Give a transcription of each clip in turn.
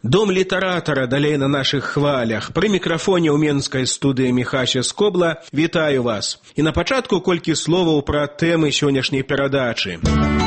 Дом літаратара далей на нашых хвалях. Пры мікрафоне ў менскай студыі Міхася Скобла вітаю вас. І на пачатку колькі словаў пра тэмы сённяшняй перадачы.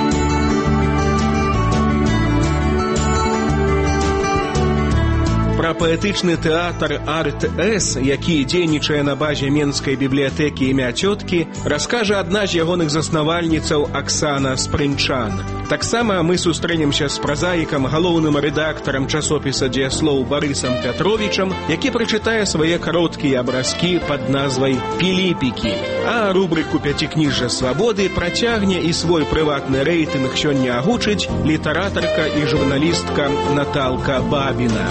Пра паэтычны тэатр «Арт-С», які дзейнічае на базе Менскай бібліятэкі імя цёткі, раскажа адна з ягоных заснавальніцаў Аксана Спрынчан. Таксама мы сустрэнемся з празаікам, галоўным рэдактарам часопіса «Дзеяслоў» Барысам Пятровічам, які прачытае свае кароткія абразкі пад назвай «Піліпікі». А рубрыку «Пяцікніжжа свабоды» працягне і свой прыватны рэйтынг сёння агучыць літаратарка і журналістка Наталка Бабіна.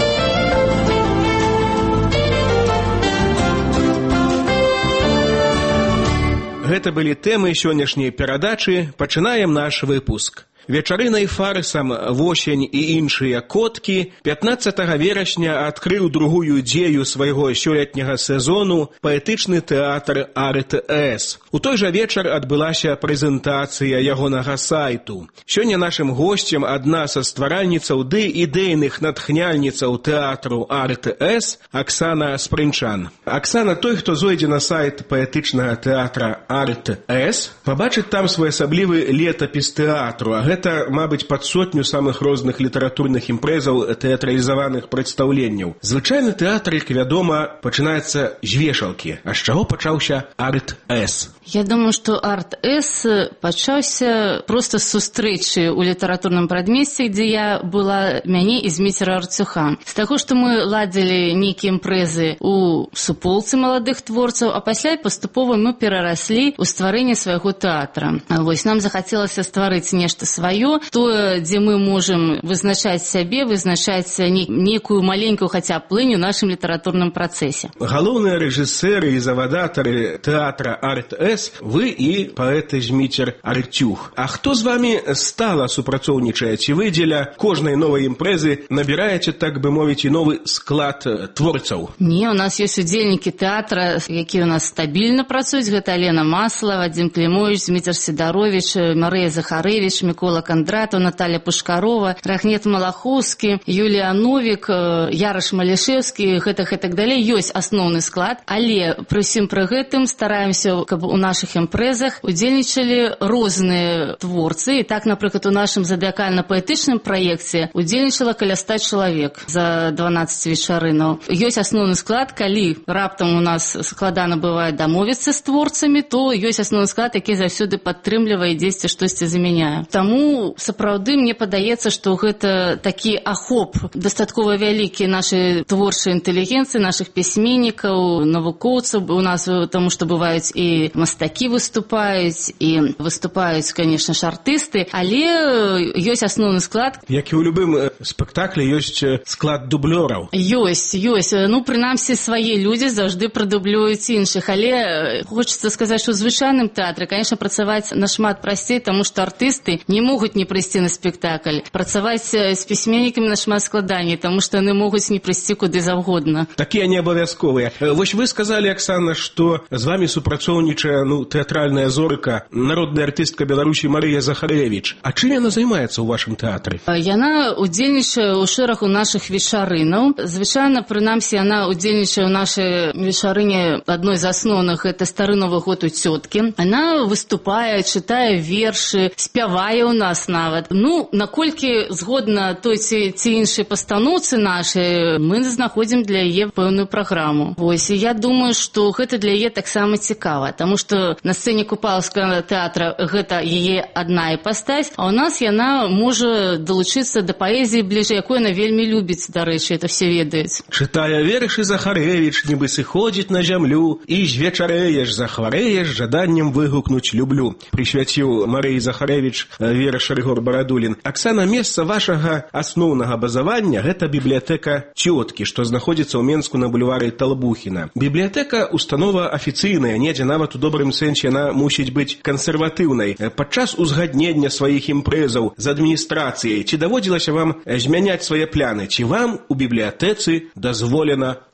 Гэта былі тэмы сённяшняй перадачы. Пачынаем наш выпуск. Вечарынай фарсам «Восень» і іншыя коткі 15 верасня адкрыў другую дзею свайго сёлетняга сезону паэтычны тэатр «Арт-С». У той жа вечар адбылася прэзентацыя ягонага сайту. Сёння нашым госцем адна са стваральніцаў ды ідэйных натхняльніцаў тэатру «Арт-С» Аксана Спрынчан. Аксана, той, хто зойдзе на сайт паэтычнага тэатра «Арт-С», пабачыць там своеасаблівы летапіс тэатру, а гэта, мабыць, пад сотню самых розных літаратурных імпрэзаў, тэатралізаваных прадстаўленняў. Звычайны тэатр, як вядома, пачынаецца з вешалкі. А з чаго пачаўся «Арт-С»? Я думаю, што «Арт-С» пачаўся проста з сустрэчы ў літаратурным прадмесці, дзе я была мяне і Зміцера Арцюха. З таго, што мы ладзілі нейкія імпрэзы ў суполцы маладых творцаў, а пасля паступова мы перараслі ў стварэнне свайго тэатра. Вось, нам захацелася стварыць нешта сваё, тое, дзе мы можам вызначаць сябе, вызначаць нейкую маленькую хаця б плынь у нашым літаратурным працэсе. Галоўныя рэжысэры і завадатары тэатра «Арт-С» вы і паэт Зміцер Арцюх. А хто з вамі стала супрацоўнічае? Ці вы дзеля кожнай новай імпрэзы набіраеце, так бы мовіць, і новы склад творцаў? Не, у нас ёсць удзельнікі тэатра, якія у нас стабільна працуюць. Гэта Алена Маслова, Вадзім Клімовіч, Зміцер Сідаровіч, Марыя Захарэвіч, Мікола Кандратаў, Наталя Пушкарова, Рахнет Малахоўскі, Юлія Новік, Яраш Малішэўскі, гэтак далей. Ёсць асноўны склад, але пры ўсім пры гэтым стараемся, каб у нашых імпрэзах удзельнічалі розныя творцы. І так, напрыклад, у нашым задыякальна-паэтычным праекце удзельнічала каля 100 чалавек за 12 вечарынаў. Ёсць асноўны склад, калі раптам у нас складана бывае дамовіцца з творцамі, то ёсць асноўны склад, які заўсёды падтрымлівае дзесьці штосьці замяняе. Таму, сапраўды, мне падаецца, што гэта такі ахоп дастаткова вялікі нашай творчай інтэлігенцыі, нашых пісьменнікаў, навукоўцаў у нас, таму што бываюць і мастакі выступаюць, і выступаюць, конечно ж, артысты, але ёсць асноўны склад. Як і ў любым спектаклі ёсць склад дублёраў. Ёсць. Ну, прынамсі, свае людзі заўжды прадублююць іншых, але хочацца сказаць, што ў звычайным тэатры, конечно, працаваць нашмат прасцей, таму што артысты не могуць не прыйсці на спектакль. Працаваць з пісьменнікамі нашмат складаней, таму што яны могуць не прыйсці куды заўгодна. Такія не абавязковыя. Вось вы сказалі, Аксана, што з вамі супрацоўнічае тэатральная зорка, народная артыстка Беларусі Марыя Захарэвіч. А чым яна займаецца ў вашым тэатры? Яна удзельнічае ў шэрагу нашых вечарынаў. Звычайна, прынамсі, яна удзельнічае ў нашай вечарыне адной з асноўных, гэта «Стары Новы год у цёткі». Яна выступае, чытае вершы, спявае ў нас нават. Ну, наколькі згодна той ці іншай пастаноўцы нашай, мы знаходзім для яе пэўную праграму. Вось, і я думаю, што гэта для яе таксама цікава, таму што на сцэне Купалаўскага тэатра гэта яе адна іпастась, а ў нас яна можа далучыцца да паэзіі бліжэй, якую яна вельмі любіць, дарэчы, это все ведаюць. Чытае вершы Захарэвіч, нібы сыходзіць на зямлю, і звечарэеш, захварэеш, жаданнем выгукнуць люблю. Прысвяціў Марыі Захарэвіч верш Рыгор Барадулін. Аксана, месца вашага асноўнага базавання — гэта бібліятэка цёткі, што знаходзіцца ў Менску на бульвары Талбухіна. Бібліятэка — установа афіцыйная, недзе нават у добрым сэнсе яна мусіць быць кансерватыўнай. Падчас узгаднення сваіх імпрэзаў з адміністрацыяй ці даводзілася вам змяняць свае пляны? Ці вам у бібліятэцы дазволена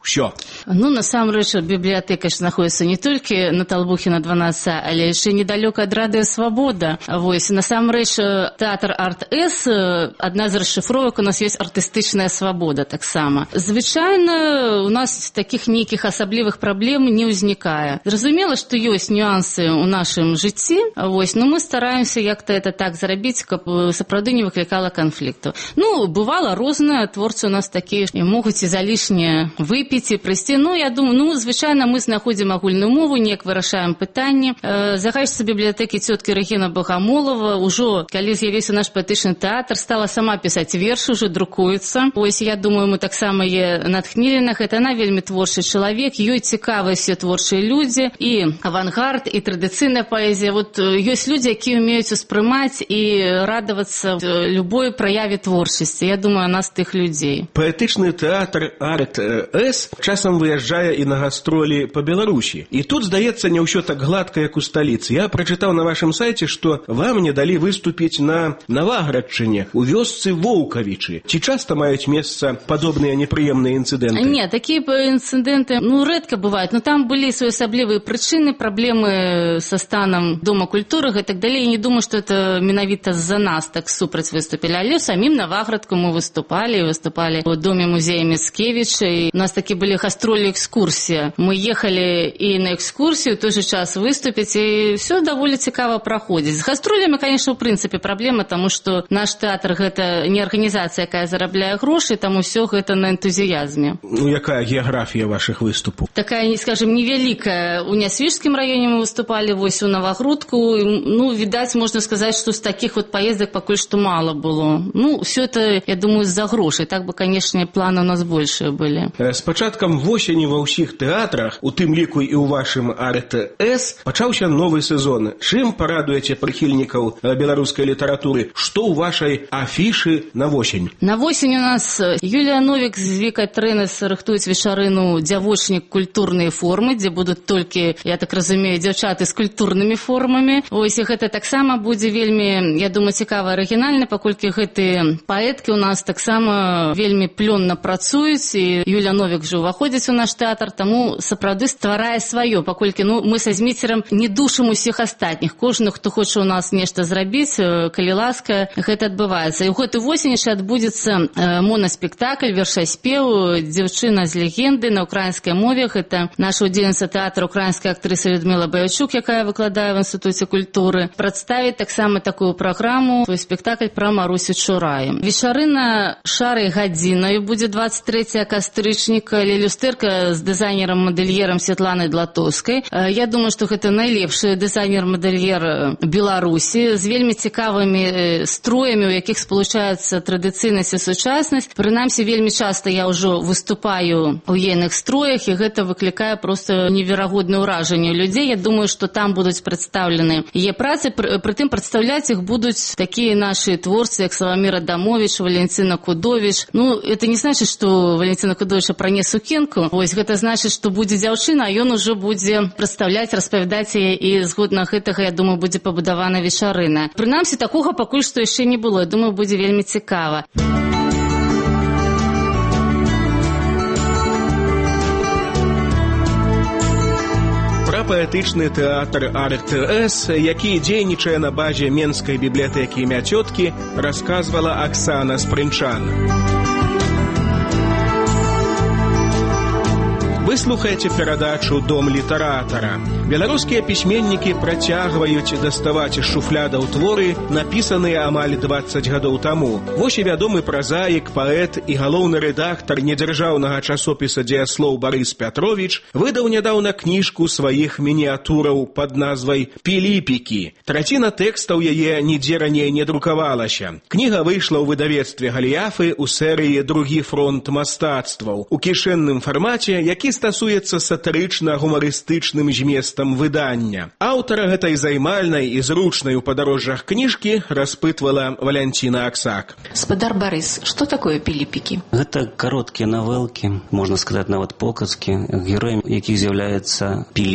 Усё. Ну, насамрэч, бібліятэка ж знаходіцца не толькі на Талбухіна 12, але яшчэ недалёка ад радыё «Свабода». Вось, насамрэч, тэатр «Арт-С», адна з расшыфровак, у нас ёсць артыстычная свабода таксама. Звычайна, у нас такіх нейкіх асаблівых праблем не ўзнікае. Зразумела, што ёсць нюансы ў нашым жыцці, вось, но мы стараемся як-то это так зрабіць, каб сапраўды не выклікала канфлікту. Ну, бывала рознае, творцы у нас такія могуць і залішне выпіць і прыйсці. Ну, я думаю, звычайна мы знаходзім агульную мову, неяк вырашаем пытанні. Заказчыца бібліятэкі цёткі Рэгіна Багамолова ўжо, калі з'явіўся наш паэтычны тэатр, стала сама пісаць вершы, уже друкуецца. Ось, я думаю, мы таксама яе натхнілі на гэта. Она вельмі творчы чалавек, ёй цікавы все творчыя людзі, і авангард, і традыцыйная паэзія. Вот ёсць людзі, якія умеюць успрымаць і радавацца любой праяве творчасці. Я думаю, она з тых людзей. Паэтычны тэатр «Арт-С» часам выязджае і на гастролі па Беларусі. І тут, здаецца, не ўсё так гладка, як у сталіцы. Я прачытаў на вашым сайце, што вам не далі выступіць на Наваградчыне, у вёсцы Воўкавічы. Ці часта маюць месца падобныя непрыемныя інцыдэнты? Не, такія інцыдэнты, рэдка бываюць. Но там былі своеасаблівыя прычыны, праблемы са станам Дома культуры і так далей. Я не думаю, што это менавіта з-за нас так супраць выступілі. Але самім Наваградку мы выступалі ў Доме музея Міцкевіча. І у нас такі былі гастролі, экскурсія. Мы ехалі і на экскурсію, ў той же час выступіць, і все даволі цікава праходзіць. З гастролямі, конечно, у прынцыпе праблема, таму што наш тэатр гэта не арганізацыя, якая зарабляе грошы, там усё гэта на энтузіязме. Ну, якая геаграфія вашых выступаў? Такая, скажем, невялікая. У Нясвіжскім раёне мы выступалі, вось у Навагрудку. Ну, відаць, можна сказаць, што з такіх вот паездак пакуль што мала было. Ну, все это, я думаю, з-за грошай. Так бы, конечно, планы у нас большие были. З пачаткам восені ва ўсіх тэатрах, у тым ліку і ў вашым «Арт-С», пачаўся новы сезон. Чым парадуеце прыхільнікаў беларускай літаратуры? Што ў вашай афішы на восень? На восень у нас Юлія Новік з Вікай Трэнес рыхтуюць вечарыну «Дзявочнік. Культурныя формы», дзе будуць толькі, я так разумею, дзяўчаты з культурнымі формамі. Ось, і гэта таксама будзе вельмі, я думаю, цікава, арыгінальна, паколькі гэтыя паэткі у нас таксама вельмі плённа працуюць, і Юлія Новік жа ўваходзіць у наш тэатр, таму сапраўды стварае сваё, паколькі мы са Зміцерам не душым усіх астатніх. Кожны, хто хоча у нас нешта зрабіць, калі ласка, гэта адбываецца. І ў гэты восень яшчэ адбудзецца монаспектакль, вершаспеў «Дзяўчына з легенды» на украінскай мове. Гэта наша удзельніца тэатра, украінская актрыса Людмила Баячук, якая выкладае в Інстытуце культуры. Прадставіць таксама такую праграму, свой спектакль пра Марусю Чурай. Вечарына «Шарай гадзінаю» будзе 23 кастрычніка, люстэрка з дызайнерам-мадэльерам Святланай Длатоўскай. Я думаю, што гэта найлепшы дызайнер-мадэльер Беларусі, з вельмі цікавымі строямі, у якіх спалучаюцца традыцыйнасць і сучаснасць. Прынамсі, вельмі часта я ўжо выступаю у ейных строях, і гэта выклікае проста неверагоднае ўражанне людзей. Я думаю, што там будуць прадстаўлены яе працы, прытым прадстаўляць іх будуць такія нашы творцы, як Саламір Адамовіч, Валентина Кудовіч. Ну, это не значит, што Валентина Кудовіча пране сукенку. Вось, гэта значыць, што будзе дзяўчына, а ён ужо будзе прадстаўляць, распавядаць яе, і згодна гэтага, я думаю, будзе пабудавана вечарына. Прынамсі, такога пакуль што яшчэ не было. Я думаю, будзе вельмі цікава. Паэтычны тэатр «Арт-С», які дзейнічае на базе Менскай бібліятэкі імя цёткі, расказвала Аксана Спрынчан. Вы слухаеце перадачу «Дом літаратара». Беларускія пісьменнікі працягваюць даставаць з шуфлядаў творы, напісаныя амаль 20 гадоў таму. Вось і вядомы празаік, паэт і галоўны рэдактар недзяржаўнага часопіса «Дзеяслоў» Барыс Пятровіч выдаў нядаўна кніжку сваіх мініатураў пад назвай «Піліпікі». Траціна тэкстаў яе нідзе раней не друкавалася. Кніга выйшла ў выдавецтве «Галіяфы» у серыі «Другі фронт мастацтваў» у кішэнным фармаце, які стасуецца сатырычна-гумарыстычным зместам выдання. Аўтара гэтай займальнай і зручнай у падарожжах кніжкі распытвала Валянціна Аксак. Спадар Барыс, што такое піліпікі? Гэта кароткія навэлкі, можна сказаць, нават показкі, героем якіх з'яўляецца Піліп.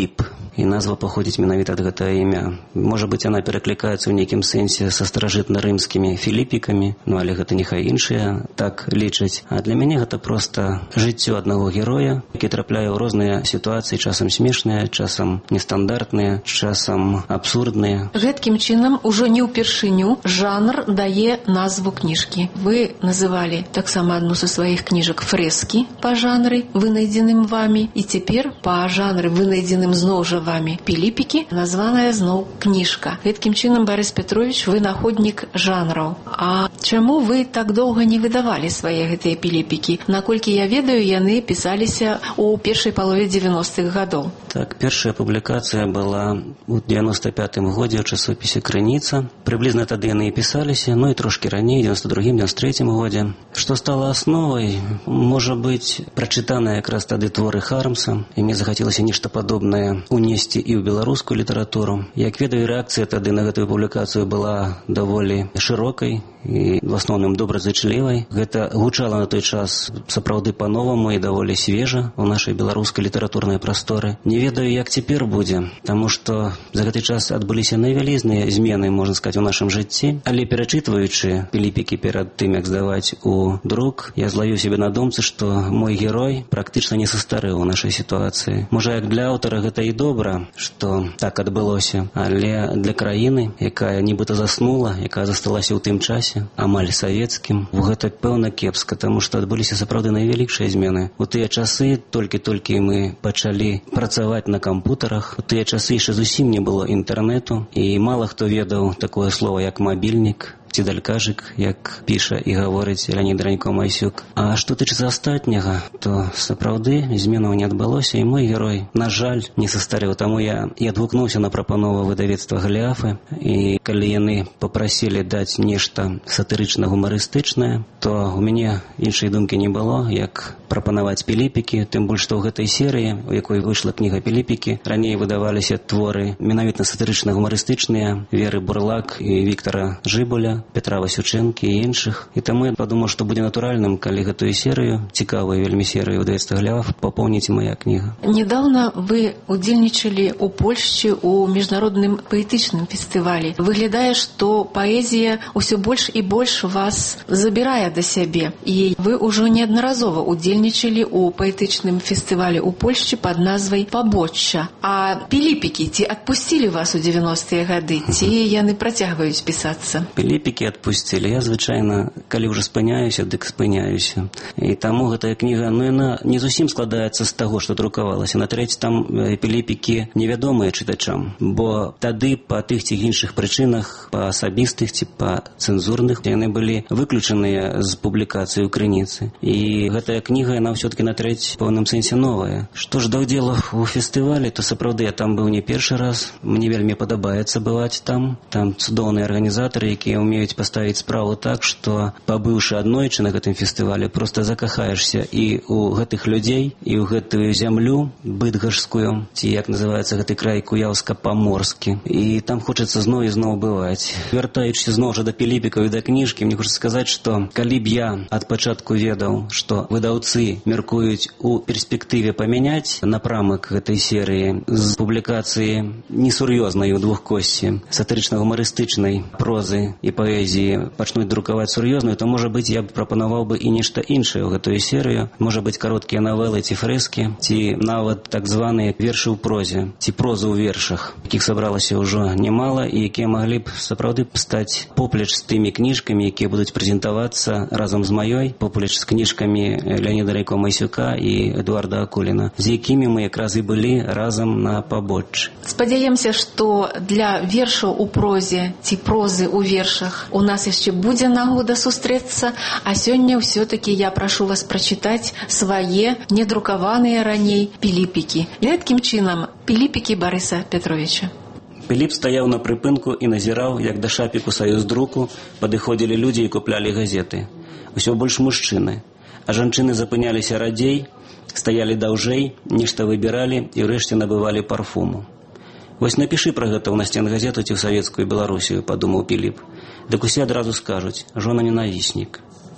і назва паходзіць менавіта ад гэтага імя. Можа быць, яна пераклікаецца ў нейкім сэнсе са старажытна-рымскімі філіпікамі, але гэта няхай іншыя так лічаць. А для мяне гэта проста жыццё аднаго героя, які трапляе ў розныя сітуацыі, часам смешныя, часам нестандартныя, часам абсурдныя. Гэткім чынам ужо не ўпершыню жанр дае назву кніжкі. Вы называлі таксама адну са сваіх кніжак «Фрэскі» па жанры, вынайдзеным вамі, і цяпер па жанры, вынайдзеным зноў жа вамі «Піліпікі», названая зноў кніжка. Гэткім чынам, Барыс Петрович, вы находнік жанраў. А чаму вы так доўга не выдавалі свае гэтыя піліпікі? Наколькі я ведаю, яны пісаліся ў першай палове 90-х гадоў. Так, першая публікацыя была ў 95-м годзе ў часопісе «Крыніца». Прыблізна тады яны і пісаліся, ну і трошкі раней, 92-м, 93-м годзе. Што стала асновай? Можа быць, прачытаныя якраз тады творы Хармса, і мне захацелася нешта падобнае унесці і ў беларускую літаратуру. Як ведаю, рэакцыя тады на гэтую публікацыю была даволі шырокай і в асноўным добразычлівай. Гэта гучала на той час сапраўды па-новаму і даволі свежа ў нашай беларускай літаратурнай прасторы. Не ведаю, як цяпер будзе, таму што за гэты час адбыліся найвялізныя змены, можна сказаць, у нашым жыцці. Але перачытваючы піліпікі перад тым, як здаваць у друк, я злавіў сябе на думцы, што мой герой практычна не састарэў у нашай сітуацыі. Можа, як для аўтара гэта і добра, што так адбылося, але для краіны, якая нібыта заснула, якая засталася ў тым часе, амаль савецкім, гэта пэўна кепска, таму што адбыліся сапраўды найвялікшыя змены. У тыя часы толькі-толькі мы пачалі працаваць на кампутарах, у тыя часы яшчэ зусім не было інтэрнэту, і мала хто ведаў такое слово, як мабільнік, ці далькажык, як піша і гаворыць Леонід Ранько-Масюк. А што тычыцца астатняга, то сапраўды зменаў не адбылося, і мой герой, на жаль, не састарэў. Таму я і адгукнуўся на прапанову выдавецтва «Галіафы», і калі яны папрасілі даць нешта сатырычна-гумарыстычнае, то у мяне іншай думкі не было, як прапанаваць піліпікі, тым больш, што ў гэтай серыі, у якой выйшла кніга «Піліпікі», раней выдаваліся творы менавіта сатырычна-гумарыстычныя Веры Бурлак і Віктара Жыбуля, Петра Васючэнкі і іншых. І таму я падумаў, што будзе натуральным, калі гэтую серыю, цікавую вельмі серыю выдавецтва «Галіаф», папоўніць мая кніга. Недаўна вы удзельнічалі ў Польшчы ў міжнародным паэтычным фестывалі. Выглядае, што паэзія ўсё больш і больш вас забірае да сябе. І вы ўжо неаднаразова удзельнічалі ў паэтычным фестывалі ў Польшчы пад назвай «Пабочча». А піліпікі ці адпусцілі вас у 90-е гады, ці яны працягваюць пісацца? Піліпікі адпусцілі. Я, звычайна, калі ўжо спыняюся, дык спыняюся. І таму гэтая кніга, яна не зусім складаецца з таго, што друкавалася. Натрэць, там піліпікі невядомыя чытачам, бо тады па тых ці іншых прычынах, па асабістых ці па цэнзурных, яны былі выключаныя з публікацыі ў «Крыніцы». І гэтая кніга, яна ўсё-такі натрэць в пэўным сэнсе новая. Што ж да ўдзелу ў фестывалі, то сапраўды я там быў не першы раз. Мне вельмі падабаецца бываць там. Там цудоўныя арганізатары, якія умеюць паставіць справу так, што, пабыўшы аднойчы на гэтым фестывалі, проста закахаешся і ў гэтых людзей, і ў гэтую зямлю быдгашскую, ці як называецца гэты край, Куяўска-Паморскі. І там хочацца зноў і зноў бываць. Вяртаючыся зноў жа да піліпікаў і да кніжкі, мне хочацца сказаць, што калі б я ад пачатку ведаў, што выдаўцы меркуюць у перспектыве памяняць напрамак гэтай серыі з публікацыі несур'ёзнай у двухкосці, сатырычна-гумарыстычнай прозы і паэзіі пачнуць друкаваць сур'ёзную, то, можа быць, я б прапанаваў бы і нешта іншае ў гэтую серыю. Можа быць, кароткія навелы ці фрэскі, ці нават так званыя вершы ў прозе, ці прозы ў вершах, якіх сабралася ўжо немала і якія маглі б сапраўды стаць поплеч з тымі кніжкамі, якія будуць прэзентавацца разам з маёй, поплеч з кніжкамі Леоніда Ранько-Масюка і Эдуарда Акуліна, з якімі мы якраз і былі разам на пабоччы. Спадзяемся, што для вершаў у прозе ці прозы ў вершах у нас яшчэ будзе нагода сустрэцца, а сёння ўсё-такі я прашу вас прачытаць свае недрукаваныя раней піліпікі. Гэткім чынам піліпікі Барыса Петровича. Піліп стаяў на прыпынку і назіраў, як да шапіку саюздруку падыходзілі людзі і куплялі газеты. Усё больш мужчыны, а жанчыны запыняліся радзей, стаялі даўжэй, нешта выбіралі і ўрэшце набывалі парфуму. Вось напішы пра гэта ў насценгазету ці ў савецкую Беларусію, падумаў Піліп. Дык усе адразу скажуць: жона-ненавіснік.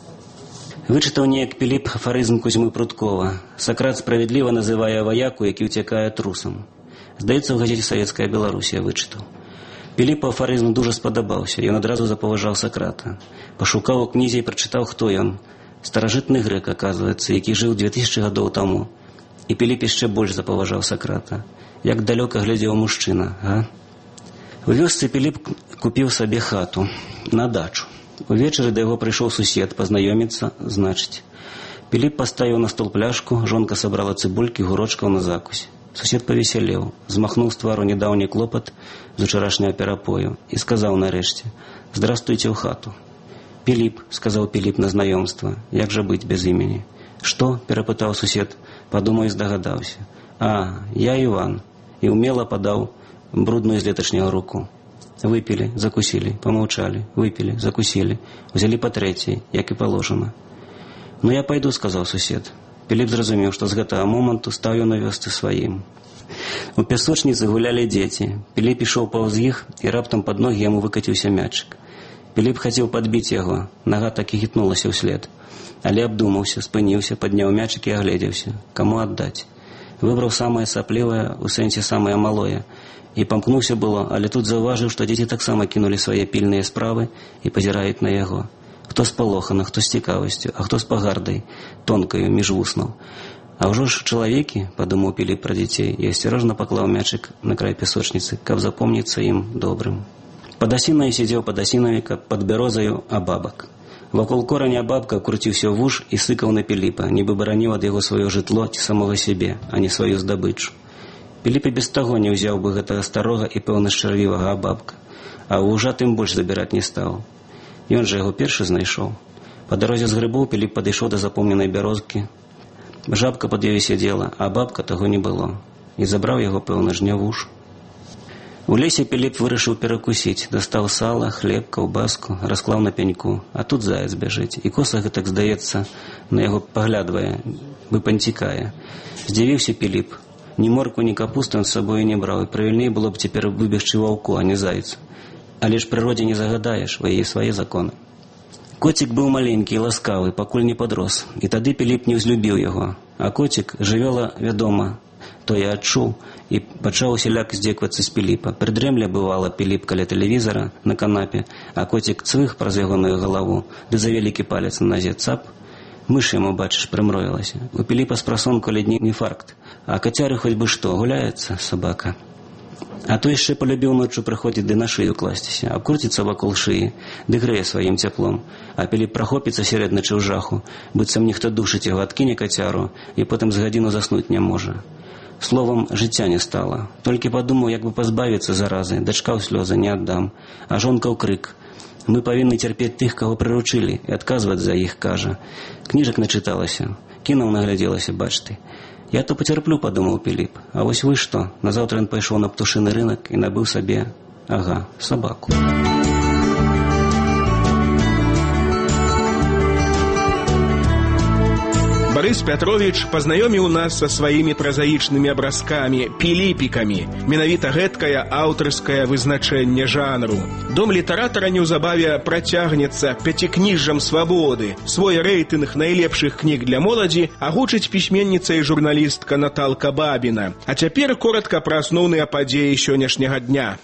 Вычытаў неяк Піліп афарызм Кузьмы Пруткова. Сакрат справядліва называе ваяку, які ўцякае трусам. Здаецца, у газеце «Савецкая Беларусь» я вычытаў. Піліпу афарызм дуже спадабаўся, ён адразу запаважаў Сакрата. Пашукаў у кнізе і прачытаў, хто ён. Старажытны грэк, аказваецца, які жыў 2000 гадоў таму. І Піліп яшчэ больш запаважаў Сакрата. Як далёка глядзеў мужчына, га? У вёсцы Піліп купіў сабе хату на дачу. Увечары да яго прыйшоў сусед пазнаёміцца, значыць. Піліп паставіў на стол пляшку, жонка сабрала цыбулькі, гурочкаў на закусь. Сусед павесялеў, змахнуў з твару нядаўні клопат з учарашняга перапою і сказаў нарэшце: «Здрастуйце ў хату». «Піліп», — сказаў Піліп на знаёмства, — «як жа быць без імені?» «Што?» — перапытаў сусед, падумаў і здагадаўся. «А, я Іван», і ўмела падаў брудную з леташняга руку. Выпілі, закусілі, памаўчалі, выпілі, закусілі, узялі па трэцяй, як і паложана. «Ну я пайду», — сказаў сусед. Піліп зразумеў, што з гэтага моманту стаў ён у вёсцы сваім. У пясочніцы гулялі дзеці. Піліп ішоў паўз іх, і раптам пад ногі яму выкаціўся мячык. Піліп хацеў падбіць яго, нага так і хітнулася ўслед. Але абдумаўся, спыніўся, падняў мячык і агледзеўся. Каму аддаць? Выбраў самае саплівае, у сэнсе самае малое, і памкнуўся было, але тут заўважыў, што дзеці таксама кінулі свае пільныя справы і пазіраюць на яго. Хто спалохана, хто з цікавасцю, а хто з пагардай, тонкаю, між вуснаў. А ўжо ж чалавекі, падумаў Піліп пра дзяцей, і асцярожна паклаў мячык на край пясочніцы, каб запомніцца ім добрым. Пад асінаю сидзеў падасінавіка, пад бярозаю абабак. Вакол кораня абабка круціўся вуш і сыкаў на Піліпа, нібы бараніў ад яго сваё жытло ці самога сябе, а не сваю здабычу. Піліп і без таго не ўзяў бы гэтага старога і пэўна шчарлівага абабка, а ўжа тым больш забіраць не стаў. Ён жа яго першы знайшоў. Па дарозе з грыбоў Піліп падышоў да запомненай бярозкі. Жабка пад ёю сядзела, а бабка таго не было. І забраў яго, пэўна ж, не вуш. У лесе Піліп вырашыў перакусіць, дастаў сала, хлеб, каўбаску, расклаў на пеньку, а тут заяц бяжыць, і коса гэтак, здаецца, на яго паглядвае, бы панцікае. Здзівіўся Піліп. Ні морку, ні капусту ён з сабою не браў, і правільней было б цяпер выбегчы ваўку, а не зайцу. Але ж прыродзе не загадаеш, у яе свае законы. Коцік быў маленькі і ласкавы, пакуль не падрос, і тады Піліп не ўзлюбіў яго. А коцік, жывёла, вядома, тое адчуў і пачаў усяляк здзеквацца з Піліпа. Прыдрэмля бывала Піліп каля тэлевізара на канапе, а коцік цвых праз ягоную галаву, ды за вялікі палец на назе цап. Мыш яму, бачыш, прымроілася. У Піліпа з прасонку ледні інфаркт, а кацяры хоць бы што, гуляецца сабака. А то яшчэ полюбіў ноччу прыходзіць ды на шыю класціся, абкруціцца вакол шыі, ды грэе сваім цяплом. А Піліп прахопіцца сярэдначы ў жаху, быццам ніхто душыць яго, адкіне кацяру, і потым з гадзіну заснуць не можа. Словам, жыцця не стала. Толькі падумаў, як бы пазбавіцца заразы, дачка ў слёзы не аддам, а жонка ў крык. Мы павінны цярпець тых, каго прыручылі, і адказваць за іх, кажа. Кніжак начыталася, кінаў наглядзелася, бач ты. Я то пацярплю, падумаў Піліп. А вось вы што? Назаўтра ён пайшоў на птушыны рынак і набыў сабе, сабаку. Барыс Пятровіч пазнаёміў нас са сваімі празаічнымі абразкамі, піліпікамі. Менавіта гэткае аўтарскае вызначэнне жанру. Дом літаратара неўзабаве працягнецца пяцікніжжам свабоды. Свой рэйтынг найлепшых кніг для моладзі агучыць пісьменніца і журналістка Наталка Бабіна. А цяпер коратка пра асноўныя падзеі сённяшняга дня.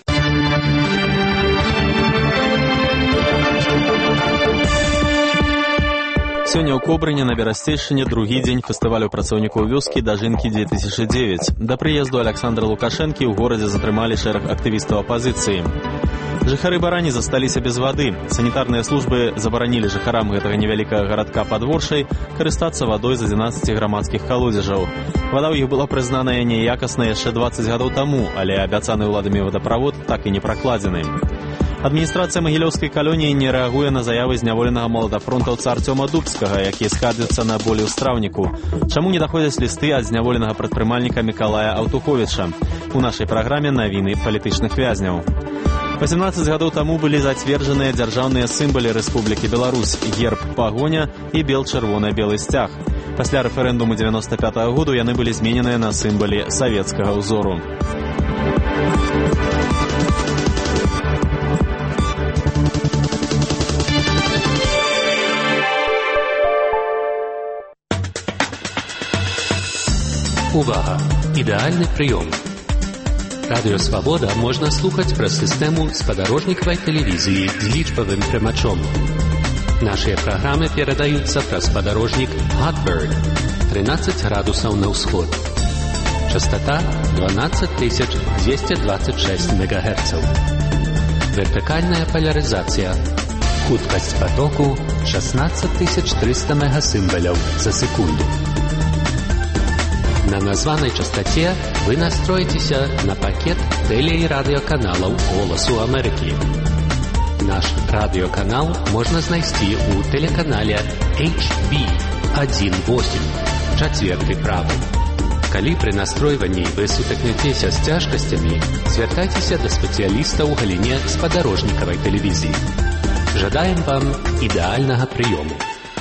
Сёння ў Кобрыне на Берасцейшчыне другі дзень фестывалю працаўнікоў вёскі «Дажынкі 2009». Да прыезду Александра Лукашэнкі ў горадзе затрымалі шэраг актывістаў апазіцыі. Жыхары Барані засталіся без вады. Санітарныя службы забаранілі жыхарам гэтага невялікага гарадка пад Воршай карыстацца вадой з 11 грамадскіх калодзежаў. Вада ў іх была прызнаная неякаснай яшчэ 20 гадоў таму, але абяцаны ўладамі вадаправод так і не пракладзены. Адміністрацыя Магілёўскай калоніі не рэагуе на заявы зняволенага маладафронтаўца Артёма Дубскага, які скардзіцца на болі ў страўніку. Чаму не даходзяць лісты ад зняволенага прадпрымальніка Мікалая Аўтуховіча? У нашай праграме навіны палітычных вязняў. 18 гадоў таму былі зацверджаныя дзяржаўныя сімвалы Рэспублікі Беларусь – герб пагоня і бел-чырвона-белы сцяг. Пасля рэферэндуму 95-го году яны былі змененыя на сімвалы савецкага ўзору. Увага! Ідэальны прыём. Радыё Свабода можна слухаць праз сістэму спадарожнікавай тэлевізіі з лічбавым прымачом. Нашыя праграмы перадаюцца праз спадарожнік Hotbird 13 градусаў на ўсход. Частота 12226 МГц. Вертыкальная поляризация. Хуткость потоку 16300 мегасимволов за секунду. На названной частоте вы настроитесь на пакет теле- и радиоканалов «Голосу Америки». Наш радиоканал можно найти у телеканале HB18, 4 правый. Калі пры настройванні вы сутыкнецеся з цяжкасцямі, звяртайцеся да спецыяліста ў галіне спадарожнікавай тэлевізіі. Жадаем вам ідэальнага прыёму.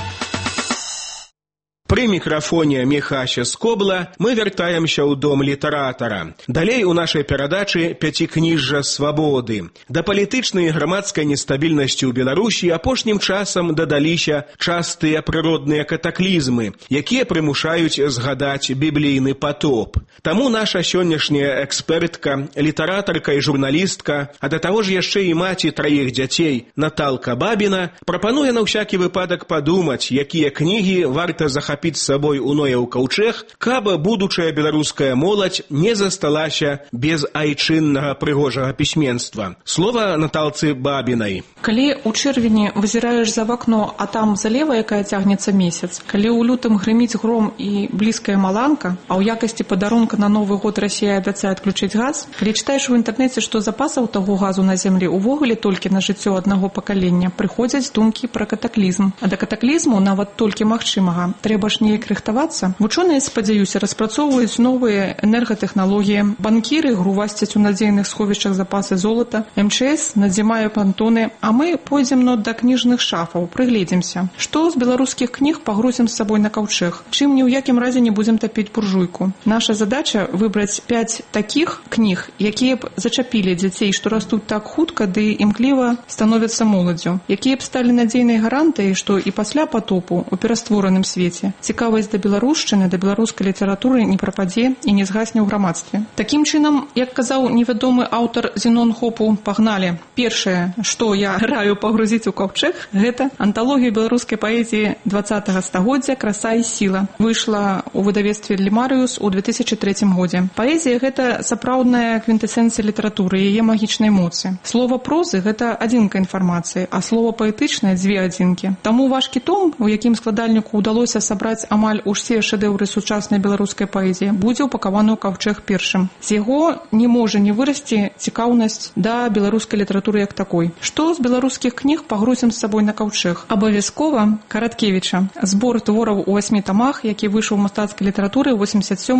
При мікрафоне Михася Скобла мы вяртаемся ў дом літаратара. Далей у нашай перадачы «Пяцікніжжа свабоды». Да палітычнай і грамадскай нестабільнасці ў Беларусі апошнім часам дадаліся частыя прыродныя катаклізмы, якія прымушаюць згадаць біблійны патоп. Таму наша сённяшняя экспертка, літаратарка і журналістка, а да таго ж яшчэ і маці 3 дзяцей Наталка Бабіна прапануе на ўсякі выпадак падумаць, якія кнігі варта захапіць з сабой у Нояў каўчэг, каб будучая беларуская моладзь не засталася без айчыннага прыгожага пісьменства. Слова Наталцы Бабінай. Калі ў чэрвені вызіраеш за вакно, а там залева, якая цягнецца месяц, калі ў лютым грыміць гром і блізкая маланка, а ў якасці падарунка на Новы год Расія абяцае адключыць газ, калі чытаеш у інтэрнэце, што запасаў таго газу на зямлі увогуле толькі на жыццё аднаго пакалення, прыходзяць думкі пра катаклізм. А да катаклізму, нават толькі магчымага, трэба ж неяк рыхтавацца. Вучоныя, спадзяюся, распрацоўваюць новыя энергатэхналогіі, банкіры грувасцяць у надзейных сховішчах запасы золата, МЧС надзімае пантоны, а мы пойдзем да кніжных шафаў, прыгледзімся. Што з беларускіх кніг пагрузім з сабой на каўчэг? Чым ні ў якім разе не будзем тапіць буржуйку? Наша задача выбраць 5 такіх кніг, якія б зачапілі дзяцей, што растуць так хутка ды імкліва становяцца моладзю, якія б сталі надзейнай гарантыяй, што і пасля патопу у пераствораным свеце цікавасць да беларушчыны, да беларускай літаратуры не прападзе і не згасне ў грамадстве. Такім чынам, як казаў невядомы аўтар Зенон Хопу, пагналі. Першае, што я раю пагрузіць у каўчэг, гэта анталогія беларускай паэзіі 20-го стагоддзя «Краса і сіла». Выйшла ў выдавецтве «Лімарыус» у 2003 годзе. Паэзія – гэта сапраўдная квінтэсенцыя літаратуры, яе магічнай моцы. Слова прозы – гэта адзінка інфармацыі, а слова паэтычнае – 2 адзінкі. Таму важкі том, у якім складальніку ўдалося сабраць амаль усе шэдэўры сучаснай беларускай паэзіі, будзе упакаваны ў каўчэг першым. З яго не можа не вырасці цікаўнасць да беларускай літаратуры як такой. Што з беларускіх кніг пагрузім з сабой на каўчэг? Абавязкова Караткевіча. Збор твораў у 8 тамах, які выйшаў у мастацкай літаратуры ў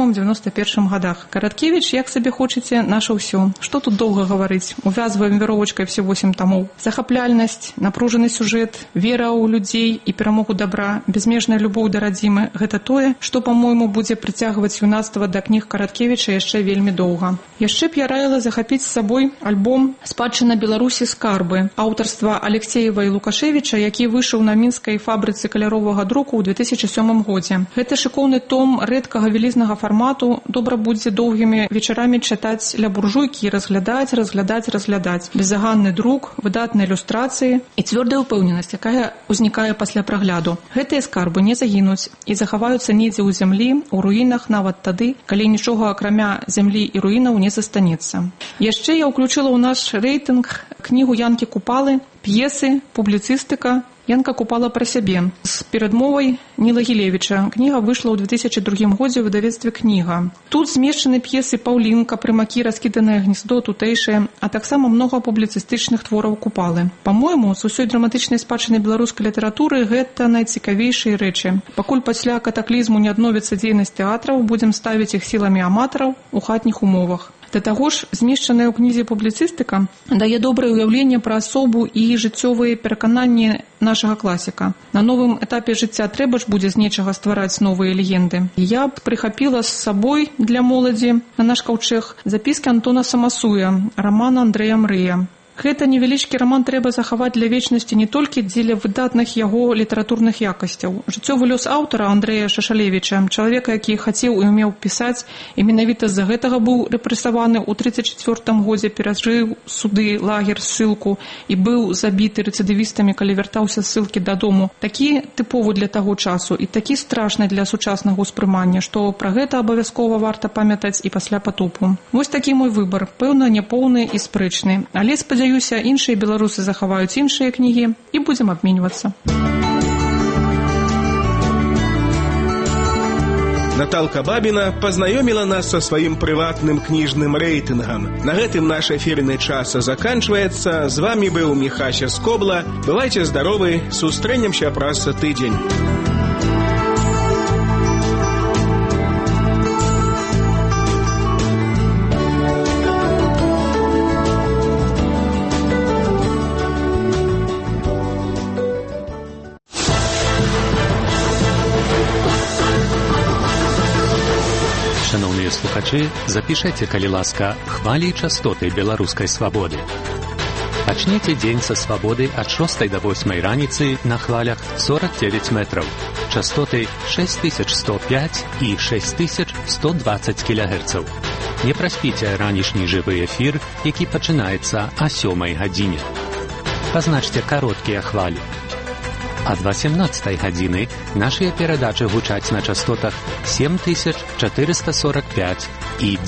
87-91 годах. Караткевіч, як сабе хочаце, наша ўсё. Што тут доўга гаварыць? Увязваем веровачкай все 8 тамоў. Захапляльнасць, напружаны сюжэт, вера ў людзей і перамогу добра, безмежная любоў да радзімы – гэта тое, што, па-мойму, будзе прыцягваць юнацтва да кніг Караткевіча яшчэ вельмі доўга. Яшчэ б я раіла захапіць з сабой альбом «Спадчына Беларусі. Скарбы» аўтарства Алексеева і Лукашевіча, які выйшаў на мінскай фабрыцы каляровага друку ў 2007 годзе. Гэта шыкоўны том рэдкага вялізнага фармату, добра будзе доўгімі вечарамі чытаць ля буржуйкі і разглядаць. Безаганны друк, выдатныя ілюстрацыі і цвёрдая ўпэўненасць, якая ўзнікае пасля прагляду. Гэтыя скарбы не загінуць і захаваюцца недзе ў зямлі, у руінах нават тады, калі нічога акрамя зямлі і руінаў не застанецца. Яшчэ я ўключыла ў наш рэйтынг кнігу Янкі Купалы, п'есы, публіцыстыка. Янка Купала пра сябе. З перадмовай Ніла Гілевіча. Кніга выйшла ў 2002 годзе ў выдавецтве «Кніга». Тут змешчаны п'есы «Паўлінка», «Прымакі», «Раскіданае гнездо», «Тутэйшае», а таксама многа публіцыстычных твораў Купалы. Па-мойму, з усёй драматычнай спадчыны беларускай літаратуры гэта найцікавейшыя рэчы. Пакуль пасля катаклізму не адновіцца дзейнасць тэатраў, будзем ставіць іх сіламі аматараў у хатніх умовах. Да таго ж, змешчаная ў кнізе публіцыстыка дае добрае ўяўленне пра асобу і жыццёвыя перакананні нашага класіка. На новым этапе жыцця трэба ж будзе з нечага ствараць новыя легенды. Я б прыхапіла з сабой для моладзі на наш каўчэг запіскі Антона Самасуя, раман Андрэя Мрыя. Гэта невялічкі раман трэба захаваць для вечнасці не толькі дзеля выдатных яго літаратурных якасцяў. Жыццёвы лёс аўтара Андрэя Шашалевіча, чалавека, які хацеў і умеў пісаць, і менавіта з-за гэтага быў рэпрэсаваны ў 1934 годзе, перажыў суды, лагер, ссылку і быў забіты рэцыдывістамі, калі вяртаўся з ссылкі дадому. Такі тыповы для таго часу і такі страшны для сучаснага ўспрымання, што пра гэта абавязкова варта памятаць і пасля патопу. Вось такі мой выбар, пэўна, няпоўны і спрэчны. Але, спадзяюся, іншыя беларусы захаваюць іншыя кнігі і будзем абменьвацца. Наталка Бабіна пазнаёміла нас са сваім прыватным кніжным рэйтынгам. На гэтым наш эфірны час заканчваецца. З вамі быў Міхася Скобла. Бывайце здаровы, сустрэнемся праз тыдзень. Шановныя слухачы, запішайце, калі ласка, хвалі і частоты беларускай свабоды. Пачніце дзень са свабоды ад 6 до 8 раніцы на хвалях 49 метраў. Частоты 6105 і 6120 кГц. Не праспіце ранішні жывы эфір, які пачынаецца о 7 гадзіне. Пазначце кароткія хвалі. Ад 18 гадзіны нашыя перадачы гучаць на частотах 7445 і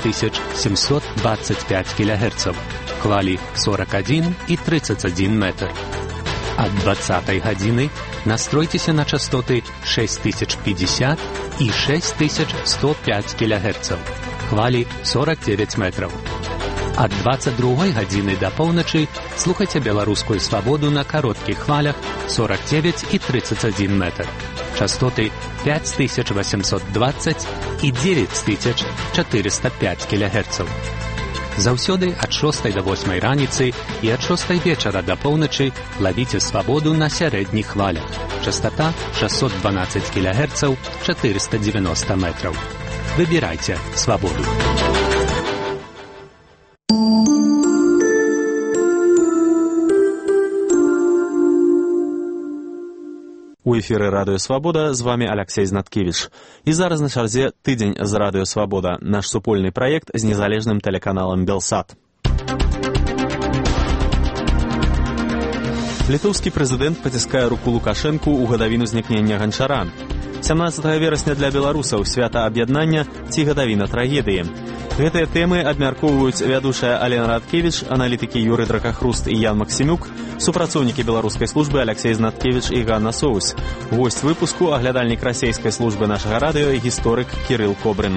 9725 кГц, хвалі 41 і 31 метр. Ад 20 гадзіны настройцеся на частоты 6050 і 6105 кГц, хвалі 49 метраў. Ад 22 гадзіны да поўначы слухайце беларускую свабоду на кароткіх хвалях 49 і 31 метр. Частоты 5820 і 9405 кГц. Заўсёды ад 6 до 8 раніцы і ад 6 вечара да поўначы лавіце свабоду на сярэдніх хвалях. Частота 612 кГц, 490 метраў. Выбірайце свабоду. У эфіры Радыё Свабода з вамі Аляксей Знаткевіч. І зараз на чарзе тыдзень з Радыё Свабода, наш супольны праект з незалежным тэлеканалам Белсат. Літоўскі прэзідэнт паціскае руку Лукашэнку ў гадавіну знікнення Ганчара. 17 верасня для беларусаў свята аб'яднання ці гадавіна трагедыі. Гэтыя тэмы абмяркоўваюць вядучая Алена Радкевіч, аналітыкі Юрый Дракахруст і Ян Максімюк, супрацоўнікі беларускай службы Аляксей Знаткевіч і Ганна Соус. Госць выпуску — аглядальнік расейскай службы нашага радыё і гісторык Кірыл Кобрын.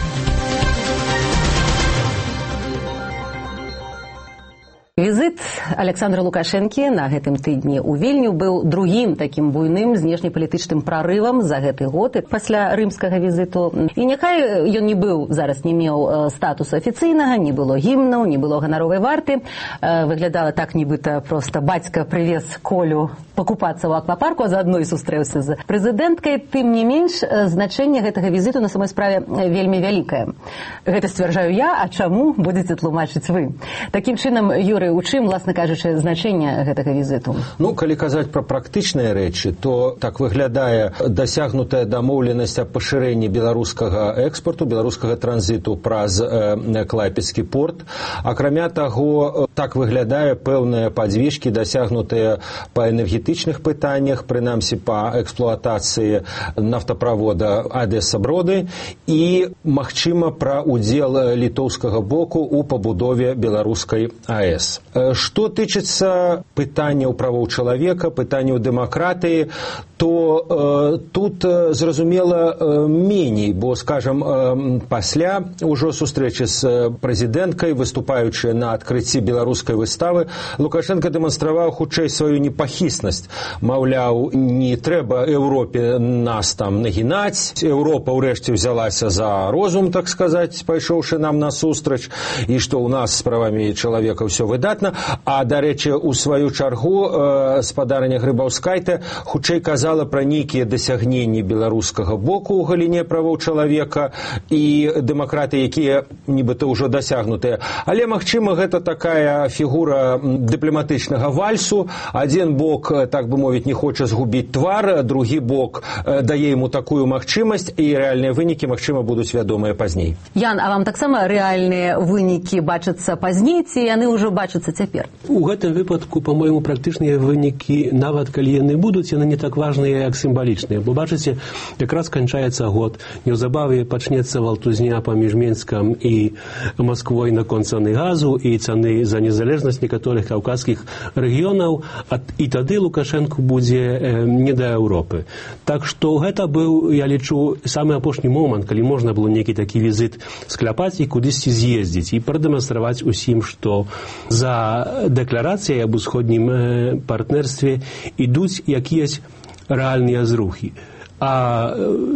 Візіт Александра Лукашэнкі на гэтым тыдні ў Вільню быў другім такім буйным знешнепалітычным прарывам за гэты год пасля рымскага візіту. І няхай ён не быў, зараз не меў статусу афіцыйнага, не было гімнаў, не было ганаровай варты. Выглядала так, нібыта проста бацька прывез Колю пакупацца ў аквапарку, а заадно і сустрэўся з прэзідэнткай. Тым не менш, значэнне гэтага візіту на самой справе вельмі вялікае. Гэта сцвярджаю я, а чаму будзеце тлумачыць вы? Такім чынам, Юрый, у чым, власна кажучы, значэнне гэтага візіту? Ну, калі казаць пра практычныя рэчы, то так выглядае дасягнутая дамоўленасць аб пашырэнні беларускага экспарту, беларускага транзіту праз Клайпедскі порт. Акрамя таго, так выглядае пэўныя падзвіжкі, дасягнутыя па энергетычных пытаннях, прынамсі па эксплуатацыі нафтаправода Адэса-Броды і, магчыма, пра удзел літоўскага боку ў пабудове беларускай АЭС. Што тычыцца пытанняў правоў чалавека, пытанняў дэмакратыі, то тут, зразумела, меней, бо, скажам, пасля ўжо сустрэчы з прэзідэнткай, выступаючы на адкрыцці беларускай выставы, Лукашенко дэманстраваў хутчэй сваю непахіснасць. Маўляў, не трэба Еўропе нас там нагінаць, Еўропа ўрэшце взялася за розум, так сказаць, пайшоўшы нам насустрач, і што ў нас з правамі чалавека ўсё выдатна. А, дарэчы, у сваю чаргу спадарня Грыбаўскайте хутчэй казала пра нейкія дасягненні беларускага боку ў галіне правоў чалавека і дэмакратыі, якія нібыта ўжо дасягнутыя. Але, магчыма, гэта такая такая фігура дыпламатычнага вальсу. Адзін бок, так бы мовіць, не хоча згубіць твар, другі бок дае яму такую магчымасць, і рэальныя вынікі, магчыма, будуць вядомыя пазней. Ян, а вам таксама рэальныя вынікі бачацца пазней, ці яны ўжо бачацца цяпер? У гэтым выпадку, по-моему, практычныя вынікі, нават калі яны будуць, яны не так важныя, як сімвалічныя. Бо бачыце, якраз канчаецца год, неўзабаве пачнецца валтузня паміж Менскам і Масквой наконт цаны газу і цаны за незалежнасць некаторых каўказскіх рэгіёнаў, і тады Лукашенко будзе не да Еўропы. Так што гэта быў, я лічу, самы апошні момант, калі можна было нейкі такі візіт скляпаць і кудысьці з'ездзіць і прадэманстраваць усім, што за дэкларацыяй аб усходнім партнерстве ідуць якіясь рэальныя зрухі. А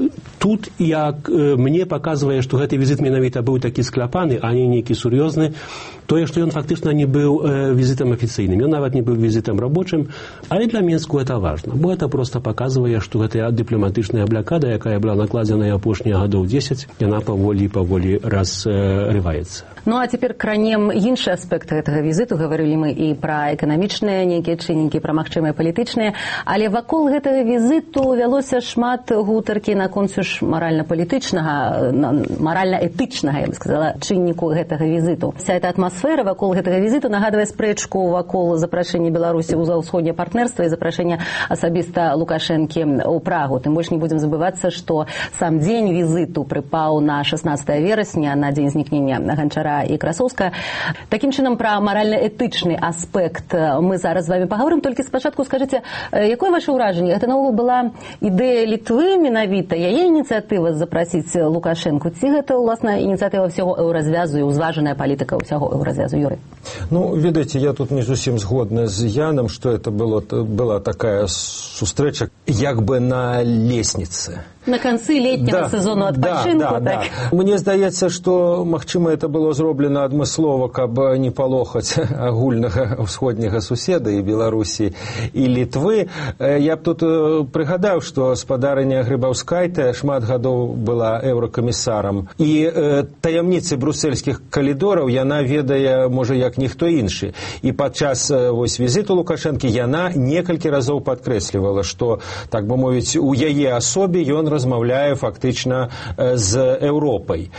тут, як мне паказвае, што гэты візіт менавіта быў такі скляпаны, а не нейкі сур'ёзны, тое, што ён фактычна не быў візітам афіцыйным, ён нават не быў візітам рабочым, але для Менску гэта важна, бо гэта проста паказвае, што гэтая дыпламатычная блакада, якая была накладзена апошнія гадоў 10, яна паволі разрываецца. Ну, а цяпер кранем іншы аспект гэтага візіту. Гаварылі мы і пра эканамічныя нейкія чыннікі, пра магчымыя палітычныя, але вакол гэтага візіту вялося шмат гутаркі наконт ж маральна-палітычнага, маральна-этычнага, я бы сказала, чынніку гэтага візіту. Вся эта атмасфера вакол гэтага візіту нагадвае спрэчку вакол запрашэння Беларусі ў ўсходняе партнерства і запрашэння асабіста Лукашэнкі ў Прагу. Тым больш не будзем забывацца, што сам дзень візіту прыпаў на 16 верасня, на дзень знікнення Ганчара і Красоўска. Такім чынам, пра маральна-этычны аспект мы зараз з вами паговорым. Толькі спачатку скажыце, якое ваше ўражанне? Гэта наогул была ідэя Літвы менавіта, яе ініцыятыва запрасіць Лукашэнку, ці гэта, уласна, ініцыятыва ўсяго еўразвязу і ўзважаная палітыка ўсяго еўразвязу? Юрый? Ну, ведаеце, я тут не зусім згодны з Яном, што это была такая сустрэча як бы на лестнице. На канцы летняга сезону адпачынку, так? Мне здаецца, што, магчыма, это было зроблена адмыслова, каб не палохаць агульнага ўсходняга суседа і Беларусі і Літвы. Я б тут прыгадаў, што спадарыня Грыбаўскайте шмат гадоў была еўракамісарам. І таямніцы брусельскіх калідораў яна ведае, можа, як ніхто іншы. І падчас візіту Лукашэнкі яна некалькі разоў падкрэслівала, што, так бы мовіць, у яе асобе ён размаўляе фактычна з Еўропай.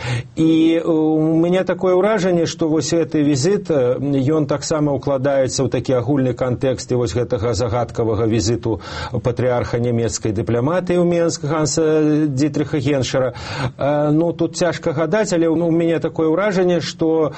І у мяне такое ўражанне, што вось гэты візіт, ён таксама ўкладаецца ў такі агульны кантэкст вось гэтага загадкавага візіту патрыарха нямецкай дыпламатыі ў Менск Ганса Дітрыха Геншера. Ну, тут цяжка гадаць, але у мяне такое ўражанне, што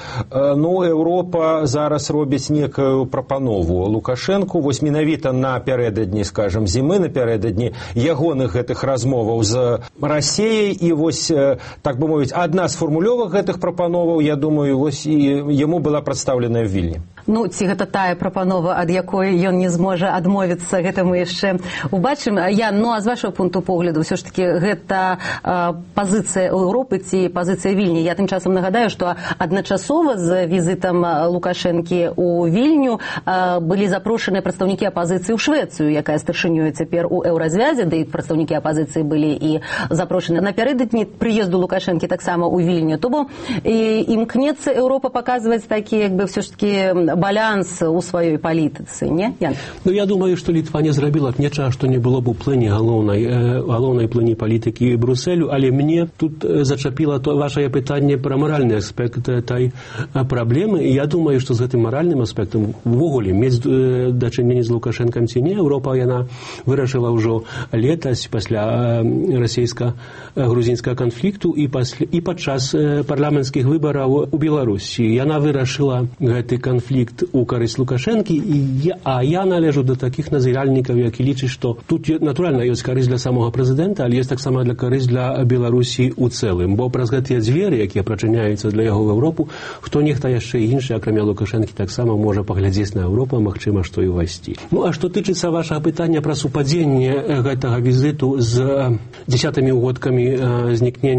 Еўропа зараз робіць некую прапанову Лукашэнку, вось менавіта напярэдадні, скажам, зімы, напярэдадні ягоных гэтых размоваў з Расіяй, і вось, так бы мовіць, адна з фармулёвак гэтых прапановаў, я думаю, вось і яму была прадстаўленая ў Вільні. Ну, ці гэта тая прапанова, ад якой ён не зможа адмовіцца, гэта мы яшчэ убачым. Ян, ну, а з вашого пункту погляду, ўсё ж таки, гэта пазіцыя Еўропы ці пазіцыя Вільні? Я тым часам нагадаю, што адначасова з візітам Лукашэнкі ў Вільню былі запрошаныя прадстаўнікі апазіцыі ў Швецыю, якая старшынёй цяпер у еўразвязе, да і прадстаўнікі апазіцыі былі і запрошаны напярэдадні прыезду Лукашэнкі таксама ў Вільню. То бо імкнецца Еўропа паказваць такі, як бы, ўсё ж таки, баланс у сваёй палітыцы, не? Ян? Ну, я думаю, што Літва не зрабіла б нічога, што не было б у плэне галоўнай плэне палітыкі Брусэлю, але мне тут зачапіла вашае пытанне пра маральны аспект этой праблемы, і я думаю, што з гэтым маральным аспектам увогуле мець дачыненне з Лукашэнкам ці не, Еўропа яна вырашыла ўжо летась пасля расійска-грузінскага канфлікту і падчас парламенцкіх выбараў у Беларусі. Яна вырашыла гэты канфлікт у карысць Лукашэнкі, а я належу до такіх назіральнікаў, які лічаць, што тут, натуральна, ёсць карысць для самого прэзідэнта, але ёсць таксама для карысць для Беларусі ў цэлым, бо праз гэтыя дзверы, якія прачыняюцца для яго в Еўропу, хто нехта яшчэ іншы, акрамя Лукашэнкі, таксама можа паглядзець на Еўропу, магчыма, што і ўвайсці. Ну, а што тычыцца вашага пытання пра супадзенне гэтага візіту з 10-ми ўгодкамі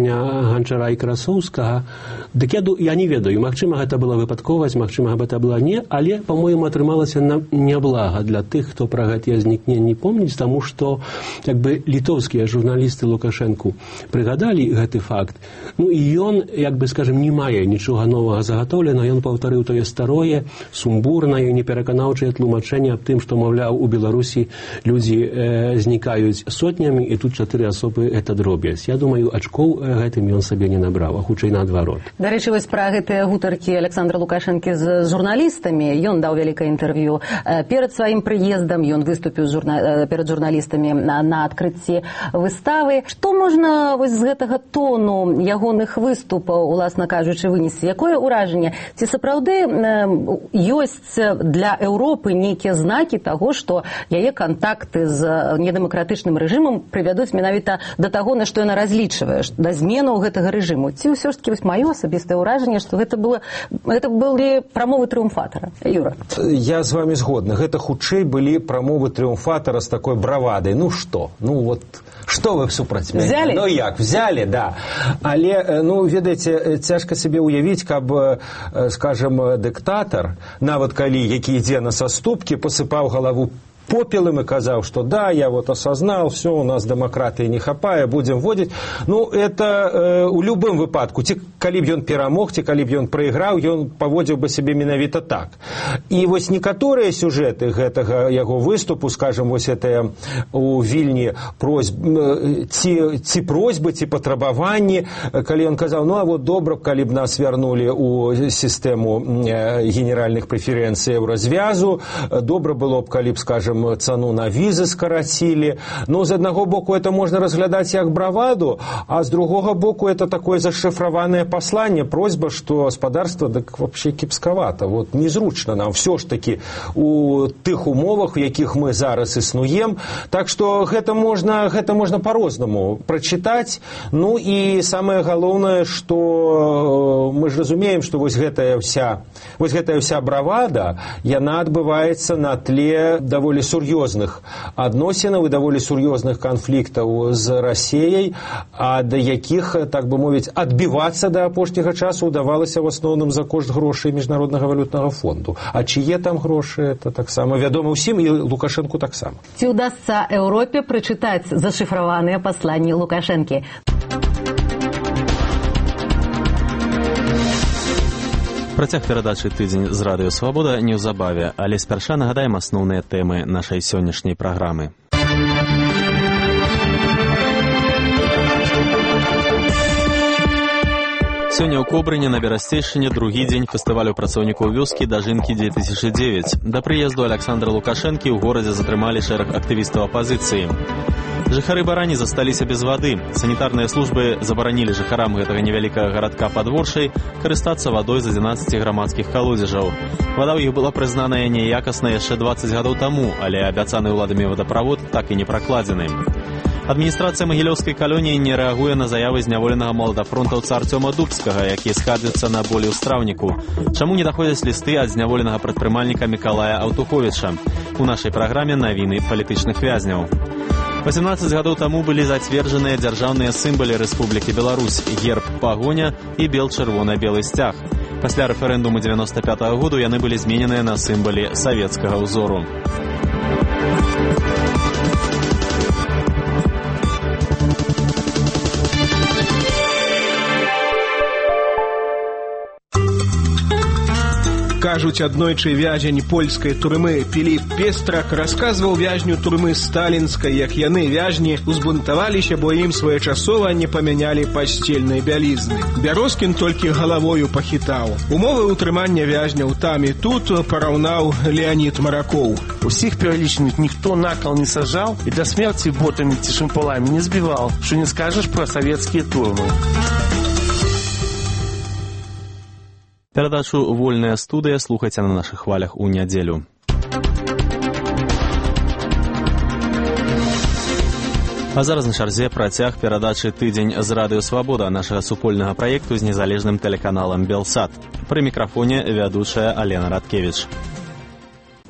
знікнення Ганчара і Красоўскага, дык я не ведаю, магчыма, гэта была выпадковасць, магчыма, гэта была не зникнення, але, по-моему, атрымалася няблага для тых, хто пра гэтыя знікненні помніць, таму што як бы літоўскія журналісты Лукашэнку прыгадалі гэты факт. Ну і ён, як бы скажем, не мае нічога новага загатоўлена, ён паўтарыў тое старое, сумбурнае, непераканаўчае тлумачэнне аб тым, што, маўляў, у Беларусі людзі знікаюць сотнямі, і тут 4 асобы гэта дробязь. Я думаю, ачкоў гэтым ён сабе не набраў, а хутчэй наадварот. Дарэчы, вось пра гэтыя гутаркі Александра Лукашэнкі з журналістамі, ён даў вялікае інтэрв'ю. Перад сваім прыездам ён выступіў перад журналістамі на адкрыцці выставы. Што можна вось з гэтага тону ягоных выступаў, уласна кажучы, вынесці? Якое ўражанне? Ці сапраўды ёсць для Еўропы нейкія знакі таго, што яе кантакты з недэмакратычным рэжымам прывядуць менавіта да таго, на што яна разлічвае, да зменаў гэтага рэжыму? Ці ўсё ж такі вось маё асабістае ўражанне, што гэта былі прамовы трыумфатара? Юра. Я з вами згодны. Гэта хутчэй былі прамовы трыумфатара з такой бравадай. Ну што? Ну вот, што вы супраць мяне? Взялі? Ну як? Взялі, да. Але, ну, ведаеце, цяжка сабе ўявіць, каб, скажем, дыктатар, нават калі які ідзе на саступкі, посыпаў галаву попелым и казал, что да, я вот осознал, все, у нас демократии не хапае, будем вводить. Ну, это у любым выпадку, ці калі б ён перамог, ці калі б ён праіграў, ён паводзіў бы себе менавіта так. І вось некаторыя сюжэты гэтага яго выступу, скажем, вось это у Вільні ці просьбы, ці патрабаванні, калі ён казаў, ну, а вот добра, калі б нас вярнулі у сістэму генеральных прэферэнцый еўразвязу, добра было б, калі б, скажем, цану на візы скарацілі. Ну, з аднаго боку, это можна разглядаць як браваду, а з другога боку, это такое зашифраванае пасланне, просьба, што гаспадарства дык вообще кепскавата. Вот незручна нам все ж таки у тых умовах, у якіх мы зараз існуем. Так што гэта можна по-рознаму прачытаць. Ну і самае галоўнае, што мы ж разумеем, што вось гэтая вся бравада, яна адбываецца на тле даволі сур'ёзных адносінаў і даволі сур'ёзных канфліктаў з Расіяй, ад якіх, так бы мовіць, адбівацца да апошняга часу ўдавалася в асноўным за кошт грошай Міжнароднага валютнага фонду. А чые там грошы, это таксама вядома ўсім, і Лукашэнку таксама. Ці ўдасца Еўропе прачытаць зашифраваныя пасланні Лукашэнкі? Працяг перадачы «Тыдзень» з радыё «Свабода» неўзабаве, але спярша нагадаем асноўныя тэмы нашай сённяшняй праграмы. Сёння ў Кобрыне на Берасцейшчыне другі дзень фестывалю працоўнікаў вёскі «Дажынкі-2009». Да прыезду Александра Лукашэнкі ў горадзе затрымалі шэраг актывістаў апазіцыі. Жыхары Барані засталіся без вады. Санітарныя службы забаранілі жыхарам гэтага невялікага гарадка Падворшай карыстацца вадой з 11 грамадскіх калодзежаў. Вада ў іх была прызнаная неякаснай яшчэ 20 гадоў таму, але абяцаны ўладамі вадаправод так і не пракладзены. Адміністрацыя Магілёўскай калоніі не рэагуе на заявы зняволенага маладафронтаўца Арцёма Дубскага, які скардзіцца на болі ў страўніку. Чаму не даходзяць лісты ад зняволенага прадпрымальніка Мікалая Аўтуховіча? У нашай праграме навіны палітычных вязняў. 18 гадоў таму былі зацверджаныя дзяржаўныя сімвалы Рэспублікі Беларусь – герб, пагоня і бел-чырвона-белы сцяг. Пасля рэферэндуму 95-го году яны былі змененыя на сімвалы савецкага ўзору. Кажуць, аднойчы вязень польскай турмы Піліп Пестрак расказваў вязню турмы сталінскай, як яны, вязні, узбунтаваліся, бо ім своечасова не памянялі пасцельнай бялізны. Бярозкін толькі галавою пахітаў. Умовы ўтрымання вязняў там і тут параўнаў Леонід Маракоў. Усіх пералічаных ніхто на кол не сажаў і да смерці ботамі ці шампаламі не збіваў, што не скажаш пра савецкія турмы. Перадачу «Вольная студыя» слухайце на нашых хвалях у нядзелю. А зараз на чарзе працяг перадачы «Тыдзень» з радыё «Свабода», нашага супольнага праекту з незалежным тэлеканалам «Белсат». Пры мікрафоне вядучая Алена Радкевіч.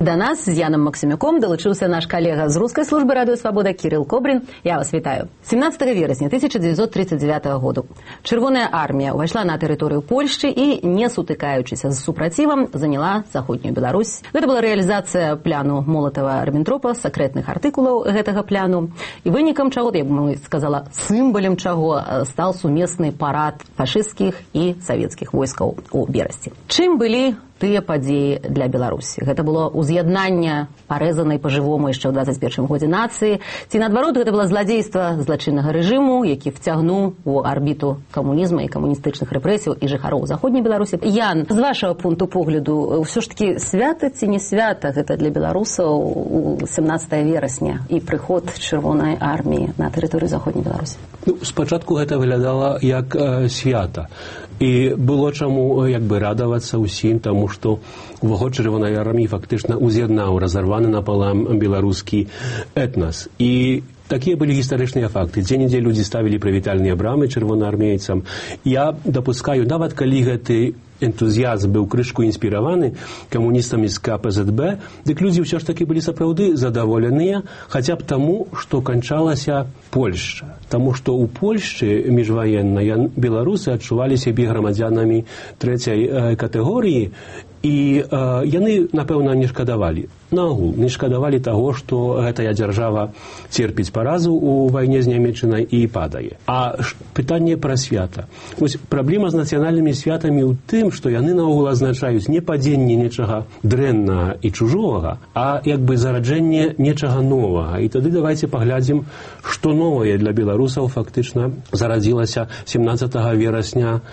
Да нас з Яном Максімюком далучыўся наш калега з рускай службы радыё Свабода Кірыл Кобрин. Я вас вітаю. 17 верасня 1939 году Чырвоная армія ўвайшла на тэрыторыю Польшчы і, не сутыкаючыся з супрацівам, заняла заходнюю Беларусь. Гэта была рэалізацыя пляну Молатава-Ріббентропа, сакрэтных артыкулаў гэтага пляну. І вынікам чаго, я бы сказала, сімвалем чаго стаў сумесны парад фашысцкіх і савецкіх войскаў у Берасці. Чым былі тыя падзеі для Беларусі? Гэта было уз'яднанне парэзанай па-жывому яшчэ ў 21 годзе нацыі, ці наадварот гэта было зладзейства злачыннага рэжыму, які вцягнуў у арбіту камунізма і камуністычных рэпрэсіяў і жыхароў заходняй Беларусі. Ян, з вашага пункту погляду, ўсё ж такі свята ці не свята гэта для беларусаў у 17 верасня і прыход чырвонай арміі на тэрыторыю заходняй Беларусі? Спачатку гэта выглядала як свята. І было чаму радавацца ўсім, таму што уваход чырвонай арміі фактычна уз'яднаў разарваны напалам беларускі этнас. І такія былі гістарычныя факты. Дзе-нідзе людзі ставілі прывітальныя брамы чырвонаармейцам. Я дапускаю, нават калі гэты энтузіязм быў крышку інспіраваны камуністамі з КПЗБ, дык людзі ўсё ж такі былі сапраўды задаволеныя, хаця б таму, што канчалася Польшча. Таму што ў Польшчы міжваеннай беларусы адчувалі сябе грамадзянамі трэцяй катэгорыі, і яны, напэўна, не шкадавалі. Наогул, не шкадавалі таго, што гэтая дзяржава церпіць паразу ў вайне з Нямецчынай і падае. А пытанне пра свята. Вось праблема з нацыянальнымі святамі ў тым, што яны наогул азначаюць не падзенне нечага дрэннага і чужога, а зараджэнне нечага новага. І тады давайце паглядзім, што новае для беларусаў фактычна зарадзілася 17 верасня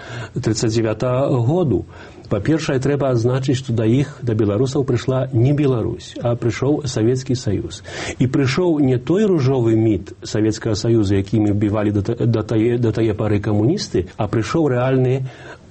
1939 году. Па-першае, трэба адзначыць, што да іх, да беларусаў, прыйшла не Беларусь, а прыйшоў Савецкі Саюз. І прыйшоў не той ружовы міт Савецкага Саюза, якімі вбівалі да тае пары камуністы, а прыйшоў рэальны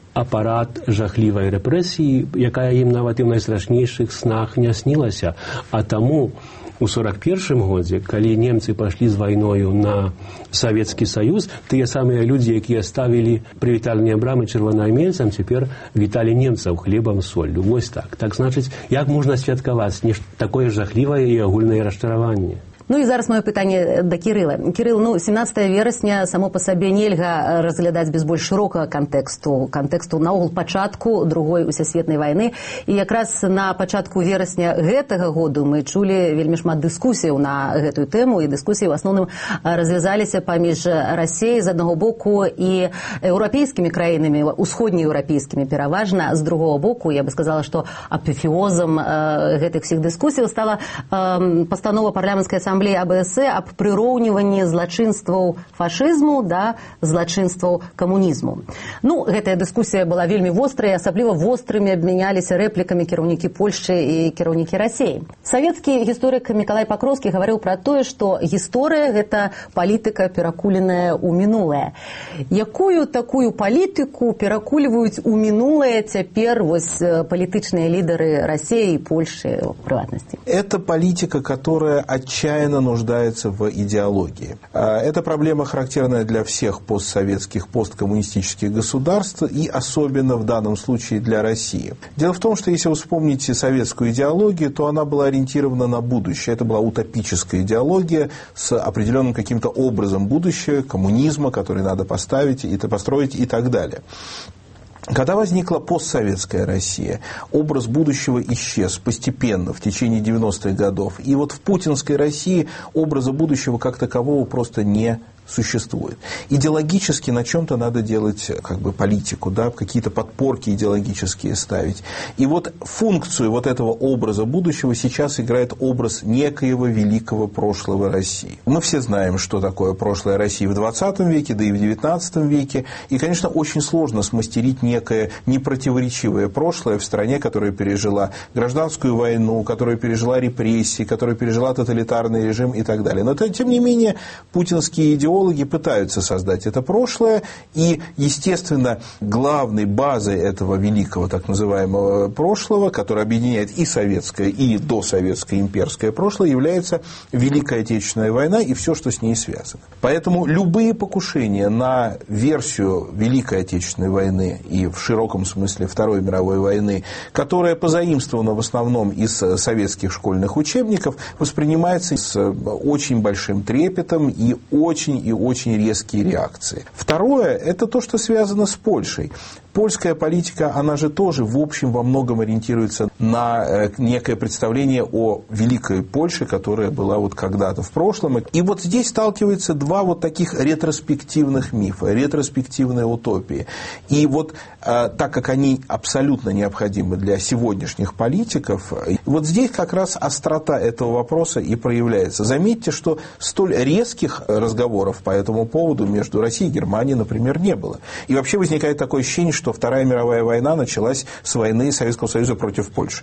апарат жахлівай рэпрэсіі, якая ім нават і ў найстрашнейшых снах не снілася. А таму у 41 годзе, калі немцы пайшлі з вайною на Савецкі Саюз, тыя самыя людзі, якія ставілі прывітальныя брамы чырвонаармейцам, цяпер віталі немцаў хлебам, соллю. Вось так. Так значыць, як можна святкаваць нешта такое жахлівае і агульнае расчараванне? Ну і зараз моё пытанне да Кірыла. Кірыл, 17 верасня само па сабе нельга разглядаць без больш шырокага кантэксту наогул пачатку другой усесветнай вайны. І якраз на пачатку верасня гэтага году мы чулі вельмі шмат дыскусіяў на гэтую тэму, і дыскусіі ў асноўным развязаліся паміж Расіяй з аднаго боку і еўрапейскімі краінамі, усходнееўрапейскімі пераважна, з другого боку. Я бы сказала, што апофеозам гэтых всіх дыскусіяў стала пастанова парламенцкай асамблеі АБС аб прыроўніванні злачынстваў фашызму да злачынстваў камунізму. Гэтая дыскусія была вельмі вострая, асабліва вострымі абмяняліся рэплікамі кіраўнікі Польшчы і кіраўнікі Расіі. Савецкі гісторык Мікалай Пакроўскі гаварыў пра тое, што гісторыя – гэта палітыка, перакуленая ў мінулае. Якую такую палітыку перакульваюць у мінулае цяпер палітычныя лідары Расіі і Польшчы в прыватнасці? Это политика, которая отчаянно нуждается в идеологии. Эта проблема характерная для всех постсоветских, посткоммунистических государств и особенно в данном случае для России. Дело в том, что если вы вспомните советскую идеологию, то она была ориентирована на будущее. Это была утопическая идеология с определенным каким-то образом будущего, коммунизма, который надо поставить, и построить и так далее. Когда возникла постсоветская Россия, образ будущего исчез постепенно в течение 90-х годов. И вот в путинской России образа будущего как такового просто не существует. Идеологически на чем-то надо делать политику, да, какие-то подпорки идеологические ставить. И вот функцию вот этого образа будущего сейчас играет образ некоего великого прошлого России. Мы все знаем, что такое прошлое России в 20 веке, да и в 19 веке. И, конечно, очень сложно смастерить некое непротиворечивое прошлое в стране, которая пережила гражданскую войну, которая пережила репрессии, которая пережила тоталитарный режим и так далее. Но, тем не менее, путинские идеологи идеологи пытаются создать это прошлое, и, естественно, главной базой этого великого так называемого прошлого, которое объединяет и советское, и досоветское имперское прошлое, является Великая Отечественная война и все, что с ней связано. Поэтому любые покушения на версию Великой Отечественной войны и в широком смысле Второй мировой войны, которая позаимствована в основном из советских школьных учебников, воспринимается с очень большим трепетом и очень резкие реакции. Второе – это то, что связано с Польшей. Польская политика, она же тоже, в общем, во многом ориентируется на некое представление о великой Польше, которая была вот когда-то в прошлом. И вот здесь сталкиваются два вот таких ретроспективных мифа, ретроспективные утопии. И вот так как они абсолютно необходимы для сегодняшних политиков, вот здесь как раз острота этого вопроса и проявляется. Заметьте, что столь резких разговоров по этому поводу между Россией и Германией, например, не было. И вообще возникает такое ощущение, что Вторая мировая война началась с войны Советского Союза против Польши.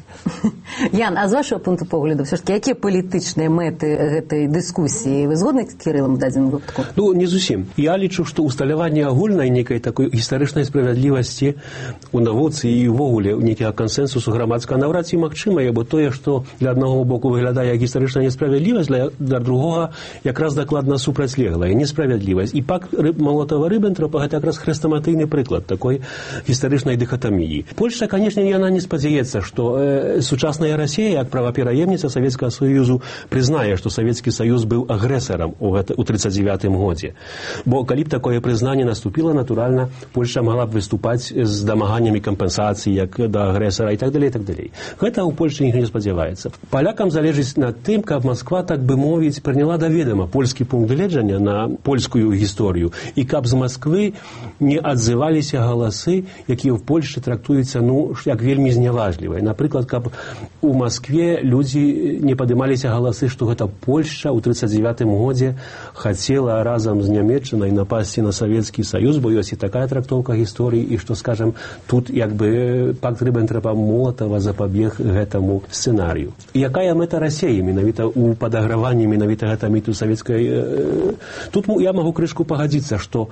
Ян, а з вашого пункту погляду, все-таки, які політичні мети цієї дискусії? Ви згодні з Кирилом в даному випадку? Ну, не зусім. Я лічу, што усталяванне агульнай некай такой гістарычнай справядлівасці у навуцы і ўвогуле некага кансенсусу грамадскага наўрад ці магчымае, бо тое, што для аднаго боку выглядае як гістарычная несправядлівасць, для другога якраз дакладна супрацьлеглая несправядлівасць. І пакт Молотова-Риббентропа гэта якраз хрэстаматыйны прыклад такой гістарычнай дыхатаміі. Польшча, канешне, яна не спадзяецца, што сучасная Расія, як правапераемніца Савецкага Саюзу, прызнае, што Савецкі Саюз быў агрэсарам у 1939 годзе. Бо калі б такое прызнанне наступіла, натуральна, Польшча могла б выступаць з дамаганнямі кампенсацыі як да агрэсара і так далей, і так далей. Гэта ў Польшчы ніхто не спадзяваецца. Палякам залежыць над тым, каб Масква, так бы мовіць, прыняла да ведама польскі пункт гледжання на польскую гісторыю, і каб з Масквы не адзываліся галасы, якія ў Польшчы трактуюцца, як вельмі зняважлівыя. Напрыклад, каб у Маскве людзі не падымаліся галасы, што гэта Польшча ў 1939 годзе хацела разам з Нямецчынай напасці на Савецкі Саюз, бо ёсць і такая трактоўка гісторыі, і што, скажам, тут як бы пакт Риббентропа-Молотова запабег гэтаму сцэнарыю. Якая мэта Расіі менавіта ў падаграванні менавіта гэта міту савецкай? Тут я магу крышку пагадзіцца, што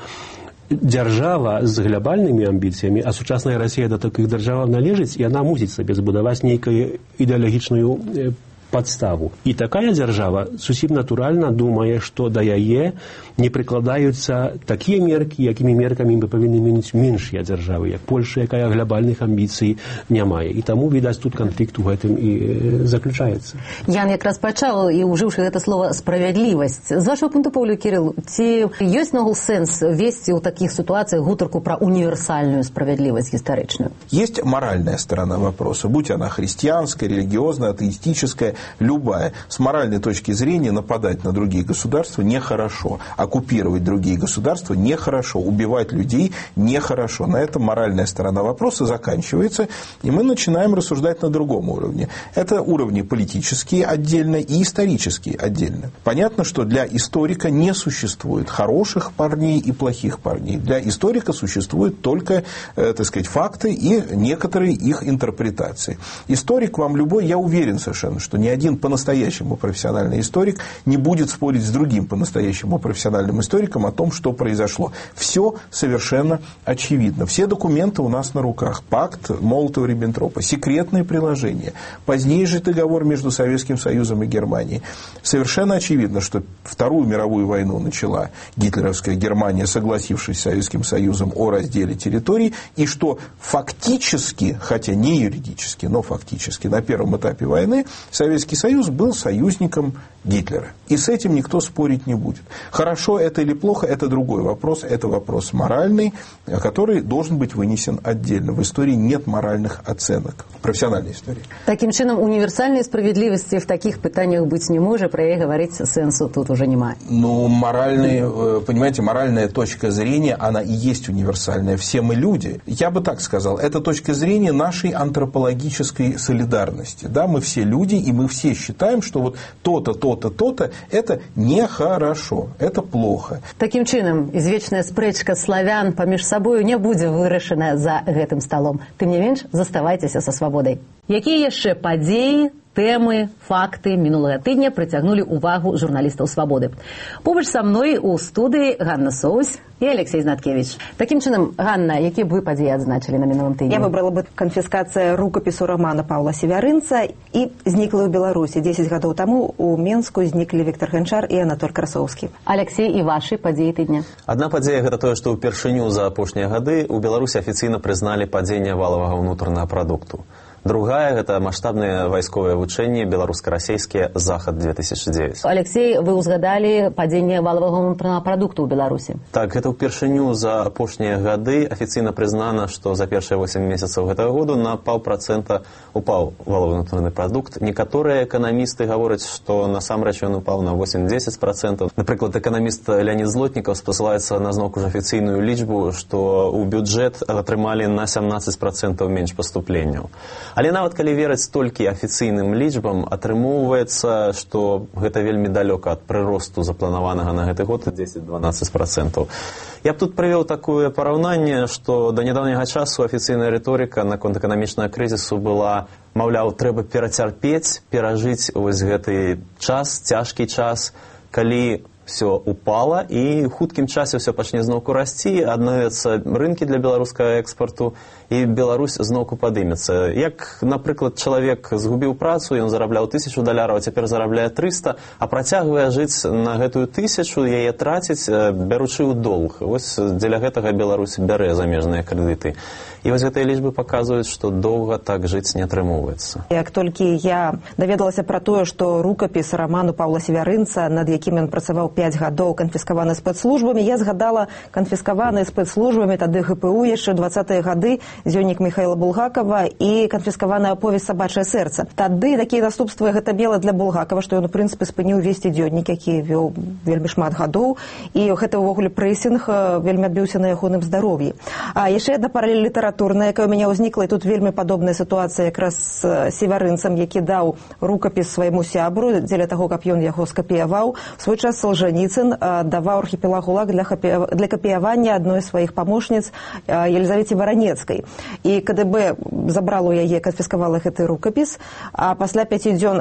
дзяржава з глобальнымі амбіцыямі, а сучасная Расія да такіх дзяржаваў належыць, і яна мусіць сабе збудаваць нейкую ідэалагічную падставу. І такая дзяржава зусім натуральна думае, што да яе не прыкладаюцца такія меркі, якімі меркамі мы павінны мець меншыя дзяржавы, як Польша, якая глобальных амбіцый не мае. І таму, відаць, тут канфлікт у гэтым і заключаецца. Ян якраз пачаў, і ўжыўшы гэта слова «справядлівасць». З вашего пункту погляду, Кирилл, ці ёсць нагул сэнс весці ў такіх ситуациях гутарку про универсальную справядлівасць гістарычную? Есть моральная сторона вопроса, будь она христианская, религиозная, атеистическая, любая. С моральной точки зрения нападать на другие государства нехорошо. Оккупировать другие государства нехорошо. Убивать людей нехорошо. На этом моральная сторона вопроса заканчивается, и мы начинаем рассуждать на другом уровне. Это уровни политические отдельно и исторические отдельно. Понятно, что для историка не существует хороших парней и плохих парней. Для историка существуют только, так сказать, факты и некоторые их интерпретации. Историк вам любой, я уверен совершенно, что ни один по-настоящему профессиональный историк не будет спорить с другим по-настоящему профессиональным историком о том, что произошло. Все совершенно очевидно. Все документы у нас на руках. Пакт Молотова-Риббентропа, секретные приложения, позднейший договор между Советским Союзом и Германией. Совершенно очевидно, что Вторую мировую войну начала гитлеровская Германия, согласившись с Советским Союзом о разделе территорий, и что фактически, хотя не юридически, но фактически на первом этапе войны Советский Союз был союзником Гитлера. И с этим никто спорить не будет. Хорошо это или плохо, это другой вопрос. Это вопрос моральный, который должен быть вынесен отдельно. В истории нет моральных оценок. Профессиональной истории. Таким чином, универсальной справедливости в таких питаниях быть не может, про это говорить сенсу тут уже нема. Ну, понимаете, моральная точка зрения, она и есть универсальная. Все мы люди. Я бы так сказал, это точка зрения нашей антропологической солидарности. Да, мы все люди, и мы все считаем, что вот то-то, то-то, то-то, это нехорошо, это плохо. Таким чином, извечная спрэчка славян паміж сабою не будзе вырашана за гэтым сталом. Тым не менш, заставайцеся са свабодай. Якія яшчэ падзеі тэмы, факты мінулага тыдня прыцягнулі ўвагу журналістаў «Свабоды». Побач са мной у студыі Ганна Соусь и Алексей Знаткевич. Таким чынам, Ганна, якія б вы падзеі адзначылі на мінулым тыдні? Я выбрала бы канфіскацыя рукапісу романа Паўла Севярынца і зніклы ў Беларусі. 10 гадоў таму у Менску зніклі Віктор Ганчар і Анатоль Красоўскі. Алексей, і вашы падзеі тыдня? Адна падзея гэта тое, што ўпершыню за апошнія гады ў Беларусі афіцыйна прызналі падзенне валавага ўнутранага прадукту. Другая – это масштабные войсковые вучэнні беларуска-расейскія «Захад-2009». Алексей, вы узгадали падзенне валавага ўнутранага прадукту ў Беларусі. Так, гэта ўпершыню за апошнія гады афіцыйна прызнана, што за першыя 8 месяцаў гэтага году на 0,5% упаў валовы ўнутраны прадукт. Некаторыя эканамісты гавораць, што насамрэч ён упаў на 8-10%. Напрыклад, эканаміст Леонид Злотнікаў спасылаецца на зноўку ж афіцыйную лічбу, што ў бюджэт атрымалі на 17% менш паступленняў. Але нават калі верыць толькі афіцыйным лічбам, атрымоўваецца, што гэта вельмі далёка ад прыросту запланаванага на гэты год 10-12%. Я б тут прывёў такое параўнанне, што да нядаўняга часу афіцыйная рыторыка наконт эканамічнага крызісу была, маўляў, трэба перацярпець, перажыць вось гэты час, цяжкі час, калі все упало, і ў хуткім часе все пачне зноўку расці, адновяцца рынкі для беларускага экспарту, і Беларусь зноўку падымецца. Як, напрыклад, чалавек згубіў працу, ён зарабляў $1000, а цяпер зарабляе 300, а працягвае жыць на гэтую 1000, яе траціць, бяручы ў долг. Вось дзеля гэтага Беларусь бярэ замежныя крэдыты. І вось гэтыя лічбы паказваюць, што доўга так жыць не атрымоўваецца. Як толькі я даведалася пра тое, што рукапіс раману Паўла Севярынца, над якім ён працаваў 5 гадоў, канфіскаваны спецслужбамі, я згадала канфіскаваны спецслужбамі тады ГПУ яшчэ 20-е гады дзённік Міхаіла Булгакова і канфіскаваная аповесць «Сабачае сэрца». Тады такія наступствы гэта мела для Булгакова, што ён, у прынцыпе, спыніў весці дзённік, які вёў вельмі шмат гадоў, і гэта ўвогуле прэсінг вельмі адбіўся на ягоным здароўі. А яшчэ адна паралель літаратурная, якая ў мяне ўзнікла, і тут вельмі падобная сітуацыя якраз з Севярынцам, які даў рукапіс свайму сябру дзеля таго, каб ён яго скапіяваў. У свой час Солженіцын даваў архіпелаг ГУЛАГ для капіявання адной з сваіх памочніц Елізавеце Варанецкай. І КДБ забрала ў яе, канфіскавала гэты рукапіс, а пасля 5 дзён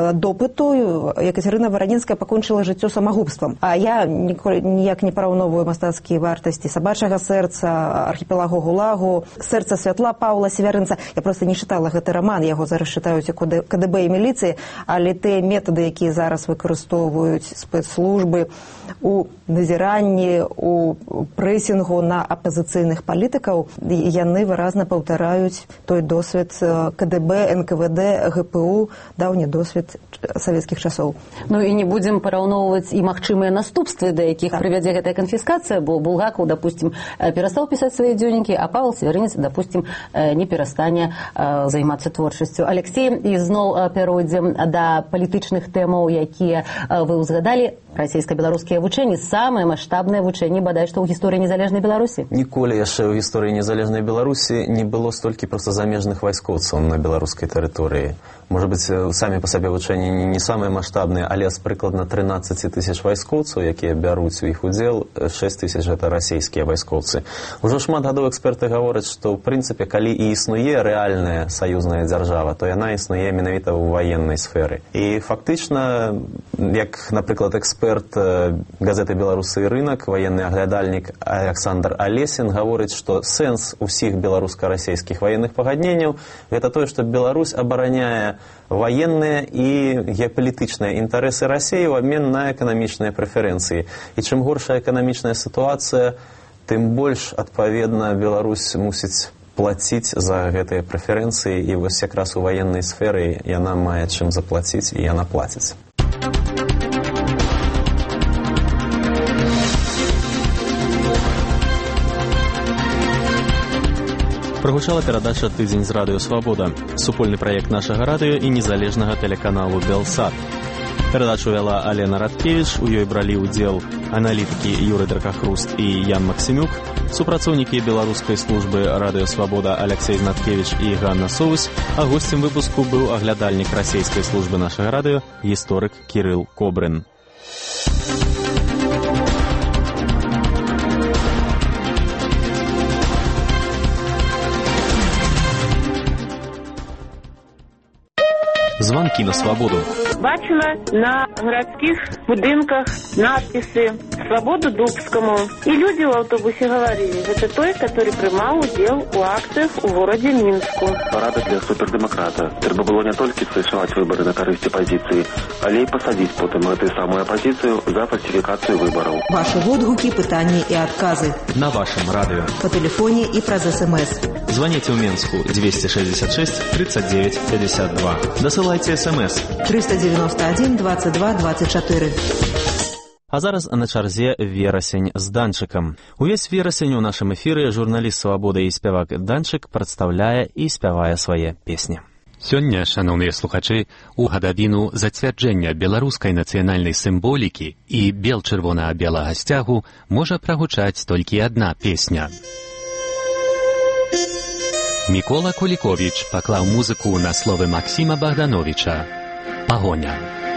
допыту Екатерына Варанецкая пакончыла жыццё самагубствам. А я ніяк не параўноўваю мастацкія вартасці «Сабачага сэрца», архіпелагу ГУЛАГу, «Сэрца святла» Паўла Севярынца. Я проста не чытала гэты раман, яго зараз чытаюць у КДБ і міліцыі, але тыя метады, якія зараз выкарыстоўваюць спецслужбы у назіранні, у прэсінгу на апазіцыйных палітыкаў, яны выразна паўтараюць той досвед КДБ, НКВД, ГПУ, даўні досвед савецкіх часоў. Ну і не будзем параўноўваць і магчымыя наступствы, да якіх прывядзе гэтая канфіскацыя, бо Булгаков, допустим, перастаў пісаць свае дзённікі, а Павел Севярынец, допустим, не перастане займацца творчасцю. Алексей, і зноў перайдзем да палітычных тэмаў, якія вы ўзгадалі. Расійска-беларускія вучэнні, самыя маштабныя вучэнні, бадай што ў гісторыі незалежнай Беларусі. Ніколі яшчэ ў гісторыі незалежнай Беларусі не было столькі проста замежных вайскоўцаў на беларускай тэрыторыі. Можа быць, самі па сабе вучэнні не самыя маштабныя, але з прыкладна 13 000 вайскоўцаў, якія бяруць у іх удзел, 6 000 гэта расійскія вайскоўцы. Ужо шмат гадоў эксперты гавораць, што ў прынцыпе, калі і існуе рэальная саюзная дзяржава, то яна існуе менавіта ў ваеннай сферы. І фактычна, як, напрыклад, эксперт газеты «Беларусы і рынак», ваенны аглядальнік Александр Алесін гаворыць, што сэнс усіх беларуска-расійскіх ваенных пагадненняў гэта тое, што Беларусь абараняе военные и геополитичные интересы России в обмен на экономичные преференции. И чем горшая экономичная ситуация, тем больше, адпаведна, Беларусь мусіць платить за гэтыя преференции, и вось якраз у военной сферы яна мае чым заплатить, и яна платіць. Прагучала перадача «Тыдзень з радыё Свабода», супольны праект нашага радыё і незалежнага тэлеканалу «Белсат». Перадачу вяла Алена Радкевіч, у ёй бралі ўдзел аналітыкі Юрый Дракахруст і Ян Максімюк, супрацоўнікі беларускай службы «Радыё Свабода» Алексей Знаткевич і Ганна Соусь, а госцем выпуску быў аглядальнік расійскай службы нашага радыё, гісторык Кірыл Кобрын. Звонки на свободу. Бачила на городских будинках надписи «Свободу Дубскому». И люди в автобусе говорили, это той, который принимал удел у акциях у городе Минску. Парада для супердемократа. Треба было не только сфальшивать выборы на корысть оппозиции, але и посадить потом эту самую оппозицию за фальсификацию выборов. Ваши водгуки, пытания и отказы. На вашем радио. По телефоне и про СМС. Звоните в Минску 266 39 52. Досылайте СМС 391 22 24. А зараз на чарзе верасень з Данчыкам. Увесь верасень у нашым эфіры журналіст «Свабоды» і спявак Данчык прадстаўляе і спявае свае песні. Сёння, шановныя слухачы, у гадавіну зацвярджэння беларускай нацыянальнай сімволікі і бел-чырвона-белага сцягу можа прагучаць толькі адна песня. Мікола Куліковіч паклаў музыку на словы Максіма Богдановича «Пагоня».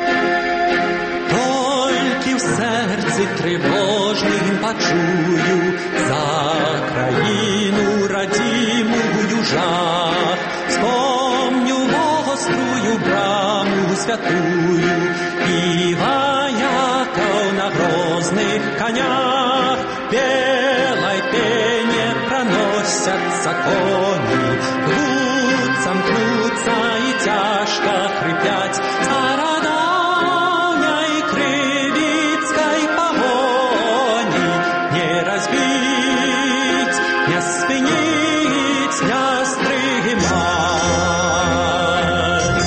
Толькі в серці тривожним почую за країну радимую жах. Вспомню гострую браму святую и вояков на грозных конях. Белой пене проносятся кони, рвут, сомкнутся и тяжко хрипять. Стародавней кривицкой погони не разбить, не спинить, не стримать.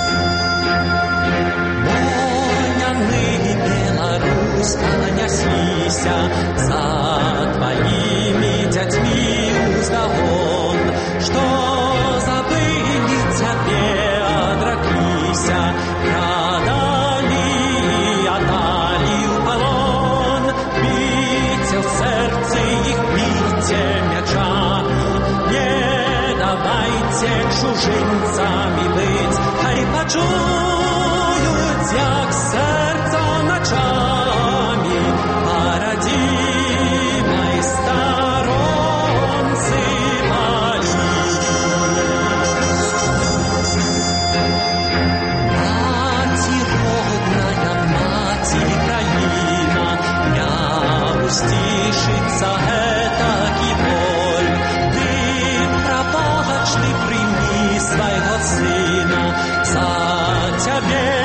Воняны Беларусь, понеслися за твоими детьми уздогон, что забыли тебе, отреклися, продали и отдали в полон. Бейте в сердце их, бейте мечами, не давайте чужинцами быть, хай почуют, як сердца ночами породимой сторонцы молись. Мати родная, мати країна, не устишится этакий боль. Ты пробачный, прими своего сына, за тебе